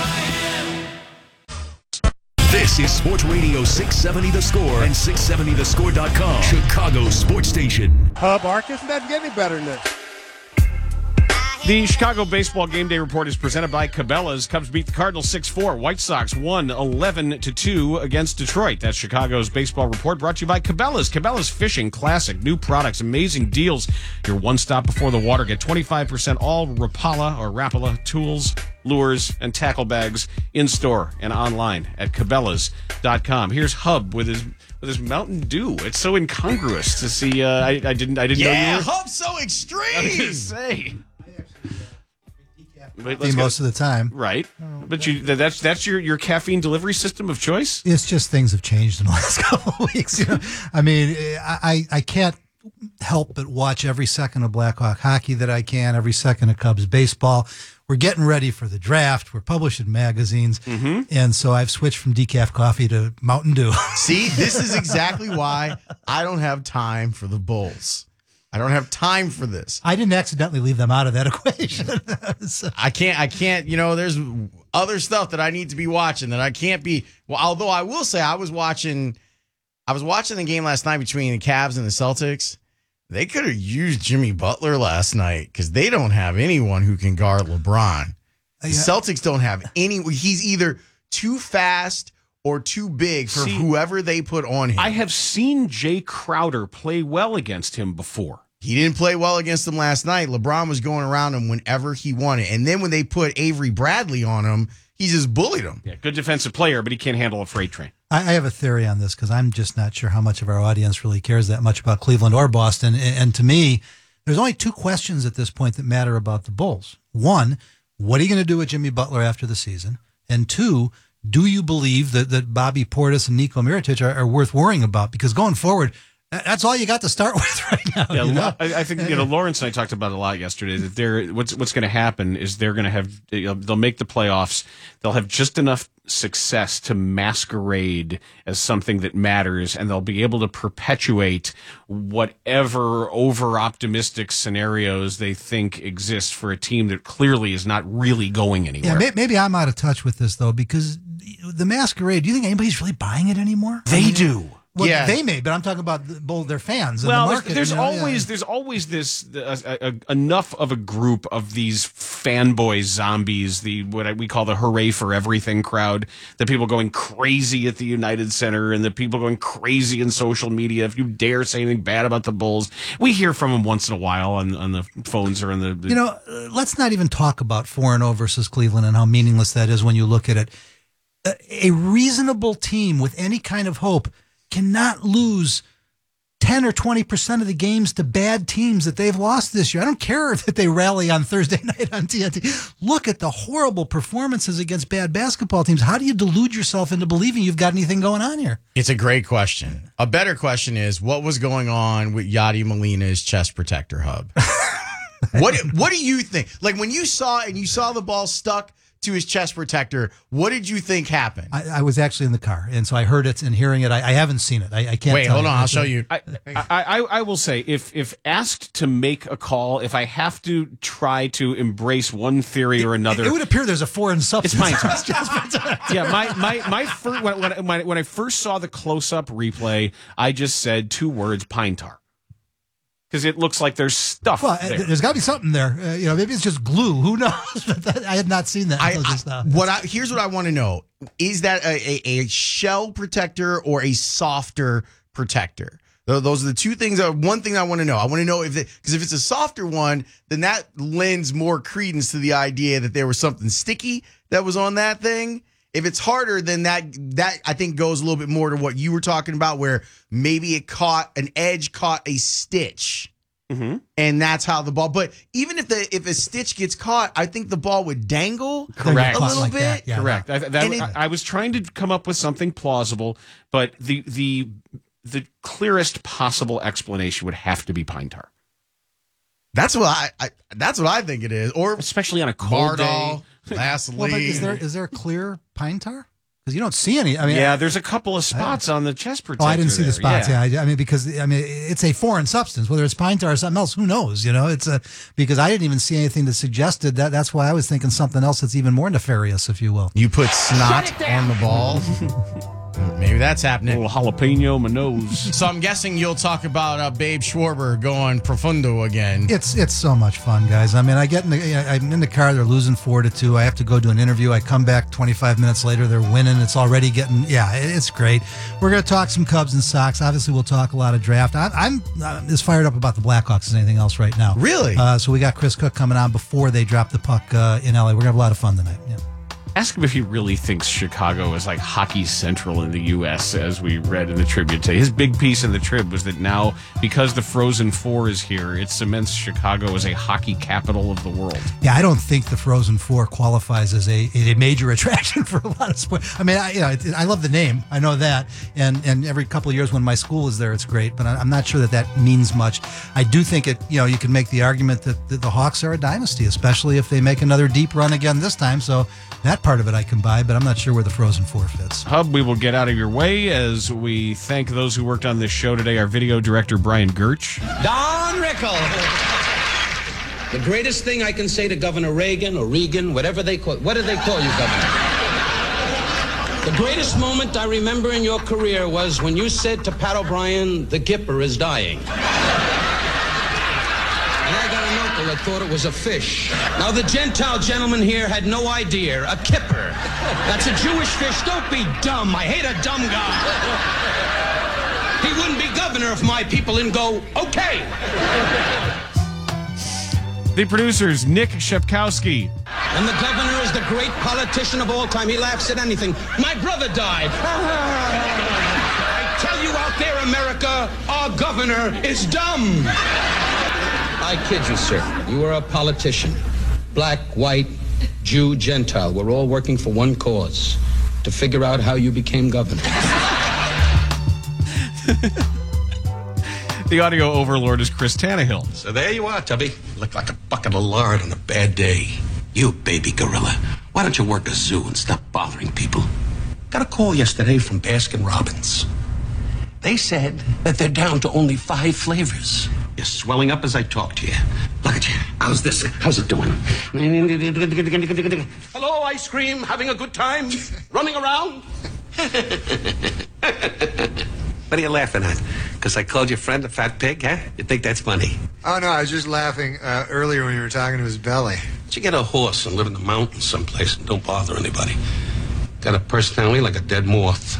This is Sports Radio 670 The Score and 670thescore.com. Chicago Sports Station. Hub Arcus doesn't get any better than this. The Chicago Baseball Game Day Report is presented by Cabela's. Cubs beat the Cardinals 6-4. White Sox won 11-2 against Detroit. That's Chicago's Baseball Report, brought to you by Cabela's. Cabela's Fishing Classic. New products, amazing deals. Your one stop before the water. Get 25% all Rapala or Rapala tools, lures, and tackle bags in store and online at Cabela's.com. Here's Hub with his Mountain Dew. It's so incongruous to see. I didn't know you were. Hub's so extreme. I was gonna say. Most of the time, right? But that's your caffeine delivery system of choice. It's just things have changed in the last couple of weeks. You know? I mean, I can't help but watch every second of Blackhawk hockey that I can, every second of Cubs baseball. We're getting ready for the draft. We're publishing magazines, and so I've switched from decaf coffee to Mountain Dew. See, this is exactly why I don't have time for the Bulls. I don't have time for this. I didn't accidentally leave them out of that equation. So. I can't, there's other stuff that I need to be watching that I can't be. Well, although I will say I was watching the game last night between the Cavs and the Celtics. They could have used Jimmy Butler last night because they don't have anyone who can guard LeBron. The Celtics don't have any. He's either too fast or too big for whoever they put on him. I have seen Jay Crowder play well against him before. He didn't play well against him last night. LeBron was going around him whenever he wanted. And then when they put Avery Bradley on him, he just bullied him. Yeah, good defensive player, but he can't handle a freight train. I have a theory on this because I'm just not sure how much of our audience really cares that much about Cleveland or Boston. And to me, there's only two questions at this point that matter about the Bulls. One, what are you going to do with Jimmy Butler after the season? And two, do you believe that Bobby Portis and Niko Mirotic are worth worrying about? Because going forward, That's all you got to start with right now. Yeah, you know? I think Lawrence and I talked about it a lot yesterday. That what's going to happen is they're going to have they'll make the playoffs. They'll have just enough success to masquerade as something that matters, and they'll be able to perpetuate whatever over-optimistic scenarios they think exist for a team that clearly is not really going anywhere. Yeah, maybe I'm out of touch with this though, because the masquerade. Do you think anybody's really buying it anymore? They do. Well, Yeah. they may, but I'm talking about both their fans. And Well, the market, there's you know, always this enough of a group of these fanboy zombies, what we call the hooray for everything crowd, the people going crazy at the United Center and the people going crazy in social media. If you dare say anything bad about the Bulls, we hear from them once in a while on the phones or on the. You know, let's not even talk about 4-0 versus Cleveland and how meaningless that is when you look at it. A reasonable team with any kind of hope cannot lose 10 or 20% of the games to bad teams that they've lost this year. I don't care that they rally on Thursday night on TNT. Look at the horrible performances against bad basketball teams. How do you delude yourself into believing you've got anything going on here? It's a great question. A better question is, what was going on with Yadi Molina's chest protector hub? What do you think? Like when you saw the ball stuck to his chest protector, what did you think happened? I was actually in the car, and so I heard it and hearing it. I haven't seen it. I can't. Wait, tell hold you. on. I'll show you. I will say, if asked to make a call, if I have to try to embrace one theory or another, It would appear there's a foreign substance. It's pine tar. Yeah, my first, when I first saw the close up replay, I just said 2 words: pine tar. Because it looks like there's stuff there. There's got to be something there. Maybe it's just glue. Who knows? I had not seen that until just now. Here's what I want to know: is that a shell protector or a softer protector? Those are the two things. One thing I want to know. I want to know because if it's a softer one, then that lends more credence to the idea that there was something sticky that was on that thing. If it's harder, then that I think goes a little bit more to what you were talking about, where maybe an edge caught a stitch, and that's how the ball. But even if a stitch gets caught, I think the ball would dangle Correct. a little like bit. that, yeah. Correct. I was trying to come up with something plausible, but the clearest possible explanation would have to be pine tar. That's what I think it is, or especially on a cold Bardol, day. Vaseline. Well, but is there clear pine tar? Because you don't see any. I mean, there's a couple of spots on the chest protector. Oh, I didn't see the there. spots. Yeah, I mean, because it's a foreign substance. Whether it's pine tar or something else, who knows? It's because I didn't even see anything that suggested that. That's why I was thinking something else that's even more nefarious, if you will. You put snot on the ball. Maybe that's happening. A little jalapeno in my nose. So I'm guessing you'll talk about Babe Schwarber going profundo again. It's so much fun, guys. I mean, I'm in the car. They're losing 4-2. I have to go do an interview. I come back 25 minutes later. They're winning. It's already getting. Yeah, it's great. We're going to talk some Cubs and Sox. Obviously, we'll talk a lot of draft. I'm as fired up about the Blackhawks as anything else right now. Really? So we got Chris Cook coming on before they drop the puck in LA. We're going to have a lot of fun tonight. Yeah. Ask him if he really thinks Chicago is like hockey central in the U.S., as we read in the Tribune today. His big piece in the Trib was that now, because the Frozen Four is here, it cements Chicago as a hockey capital of the world. Yeah, I don't think the Frozen Four qualifies as a major attraction for a lot of sports. I mean, I love the name. I know that. And every couple of years when my school is there, it's great. But I'm not sure that means much. I do think you can make the argument that the Hawks are a dynasty, especially if they make another deep run again this time. So that part of it I can buy, but I'm not sure where the Frozen Four fits. Hub, we will get out of your way as we thank those who worked on this show today. Our video director, Brian Gertch. Don Rickle. The greatest thing I can say to Governor Reagan or Regan, whatever they call, what do they call you, Governor? The greatest moment I remember in your career was when you said to Pat O'Brien, the Gipper is dying. I thought it was a fish. Now, the Gentile gentleman here had no idea. A kipper. That's a Jewish fish. Don't be dumb. I hate a dumb guy. He wouldn't be governor if my people didn't go, okay. The producers, Nick Shepkowski. And the governor is the great politician of all time. He laughs at anything. My brother died. I tell you out there, America, our governor is dumb. I kid you, sir. You are a politician. Black, white, Jew, Gentile. We're all working for one cause. To figure out how you became governor. The audio overlord is Chris Tannehill. So there you are, Tubby. Look like a bucket of lard on a bad day. You baby gorilla. Why don't you work a zoo and stop bothering people? Got a call yesterday from Baskin-Robbins. They said that they're down to only 5 flavors. You're swelling up as I talk to you. Look at you. How's this? How's it doing? Hello, ice cream. Having a good time? Running around? What are you laughing at? Because I called your friend a fat pig, huh? You think that's funny? Oh, no, I was just laughing earlier when you were talking to his belly. You get a horse and live in the mountains someplace and don't bother anybody. Got a personality like a dead moth.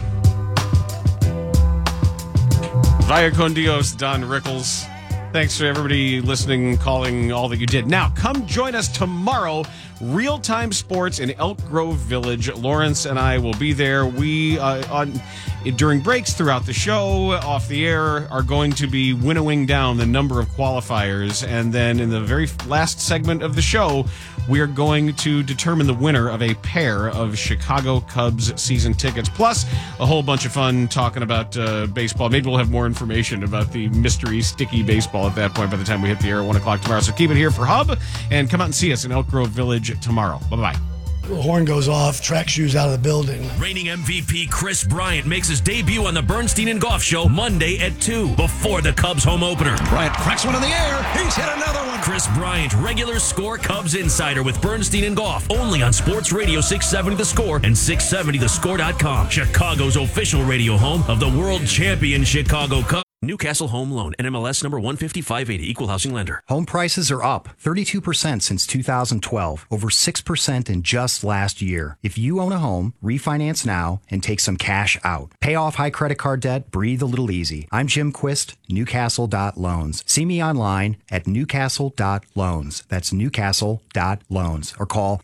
Vaya con Dios, Don Rickles. Thanks for everybody listening, calling, all that you did. Now, come join us tomorrow. Real-time sports in Elk Grove Village. Lawrence and I will be there. We, during breaks throughout the show, off the air, are going to be winnowing down the number of qualifiers. And then in the very last segment of the show, we are going to determine the winner of a pair of Chicago Cubs season tickets, plus a whole bunch of fun talking about baseball. Maybe we'll have more information about the mystery sticky baseball at that point by the time we hit the air at 1 o'clock tomorrow. So keep it here for Hub, and come out and see us in Elk Grove Village tomorrow. Bye-bye. The horn goes off, track shoes out of the building. Reigning MVP Chris Bryant makes his debut on the Bernstein and Goff Show Monday at 2 before the Cubs home opener. Bryant cracks one in the air. He's hit another one. Chris Bryant, regular score Cubs insider with Bernstein and Goff, only on Sports Radio 670 The Score and 670thescore.com. Chicago's official radio home of the world champion Chicago Cubs. Newcastle Home Loan, NMLS number 15580, Equal Housing Lender. Home prices are up 32% since 2012, over 6% in just last year. If you own a home, refinance now and take some cash out. Pay off high credit card debt, breathe a little easy. I'm Jim Quist, Newcastle.loans. See me online at Newcastle.loans. That's Newcastle.loans. Or call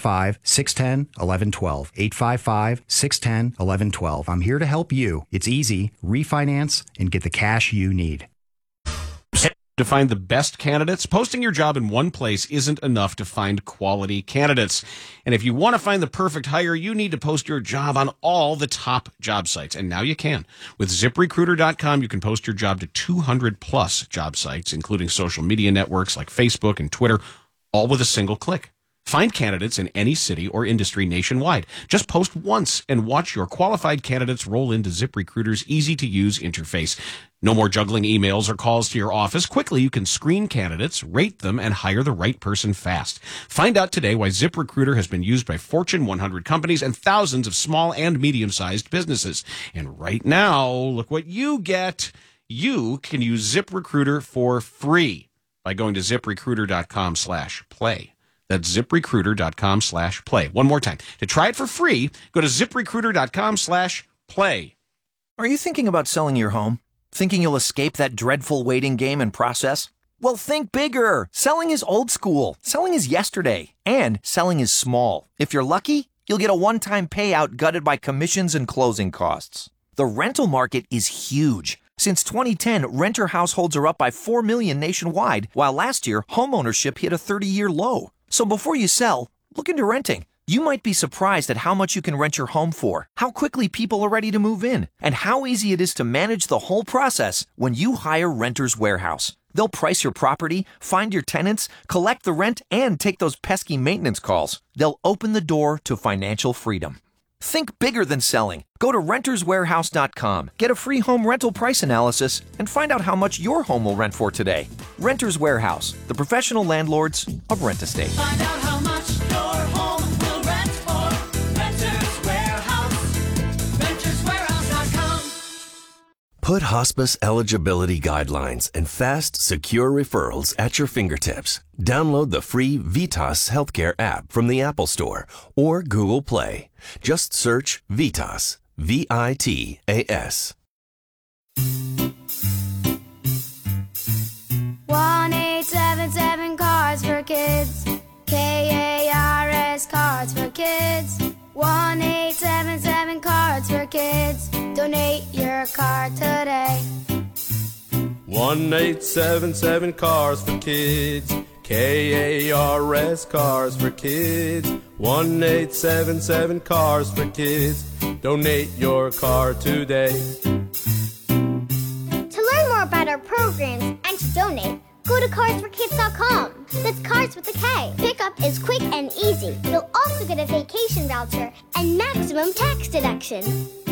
855-610-1112. 855-610-1112. I'm here to help you. It's easy. Refinance and get the cash you need. To find the best candidates, posting your job in one place isn't enough to find quality candidates. And if you want to find the perfect hire, you need to post your job on all the top job sites. And now you can. With ZipRecruiter.com, you can post your job to 200 plus job sites, including social media networks like Facebook and Twitter, all with a single click. Find candidates in any city or industry nationwide. Just post once and watch your qualified candidates roll into ZipRecruiter's easy-to-use interface. No more juggling emails or calls to your office. Quickly, you can screen candidates, rate them, and hire the right person fast. Find out today why ZipRecruiter has been used by Fortune 100 companies and thousands of small and medium-sized businesses. And right now, look what you get. You can use ZipRecruiter for free by going to ZipRecruiter.com/play. That's ZipRecruiter.com/play. One more time. To try it for free, go to ZipRecruiter.com/play. Are you thinking about selling your home? Thinking you'll escape that dreadful waiting game and process? Well, think bigger. Selling is old school. Selling is yesterday. And selling is small. If you're lucky, you'll get a one-time payout gutted by commissions and closing costs. The rental market is huge. Since 2010, renter households are up by 4 million nationwide, while last year, homeownership hit a 30-year low. So before you sell, look into renting. You might be surprised at how much you can rent your home for, how quickly people are ready to move in, and how easy it is to manage the whole process when you hire Renters Warehouse. They'll price your property, find your tenants, collect the rent, and take those pesky maintenance calls. They'll open the door to financial freedom. Think bigger than selling. Go to renterswarehouse.com, get a free home rental price analysis, and find out how much your home will rent for today. Renters Warehouse, the professional landlords of Rent Estate. Find out how much your home will rent for. Renters Warehouse. RentersWarehouse.com. Put hospice eligibility guidelines and fast, secure referrals at your fingertips. Download the free Vitas Healthcare app from the Apple Store or Google Play. Just search Vitas, V-I-T-A-S. 1877 Cards for Kids. K-A-R-S Cards for Kids. 1877 Cards for Kids. Donate your card today. 1877 Cars for Kids. K-A-R-S Cars for Kids. 1877 Cars for Kids. Donate your car today. To learn more about our program, programs, and to donate, go to carsforkids.com. That's cars with a K. Pickup is quick and easy. You'll also get a vacation voucher and maximum tax deduction.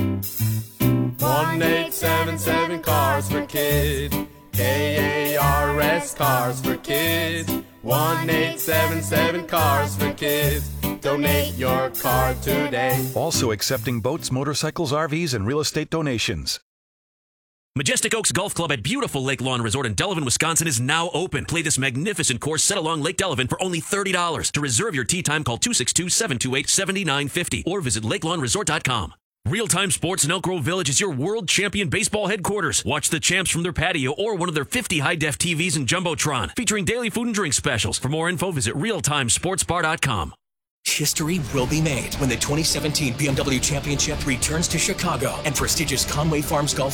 1877 Cars for Kids. KARS Cars for Kids. 1877 Cars for Kids. Donate your car today. Also accepting boats, motorcycles, RVs, and real estate donations. Majestic Oaks Golf Club at beautiful Lake Lawn Resort in Delavan, Wisconsin is now open. Play this magnificent course set along Lake Delavan for only $30. To reserve your tee time, call 262-728-7950 or visit lakelawnresort.com. Real-Time Sports in Elk Grove Village is your world champion baseball headquarters. Watch the champs from their patio or one of their 50 high-def TVs and Jumbotron, featuring daily food and drink specials. For more info, visit realtimesportsbar.com. History will be made when the 2017 BMW Championship returns to Chicago and prestigious Conway Farms Golf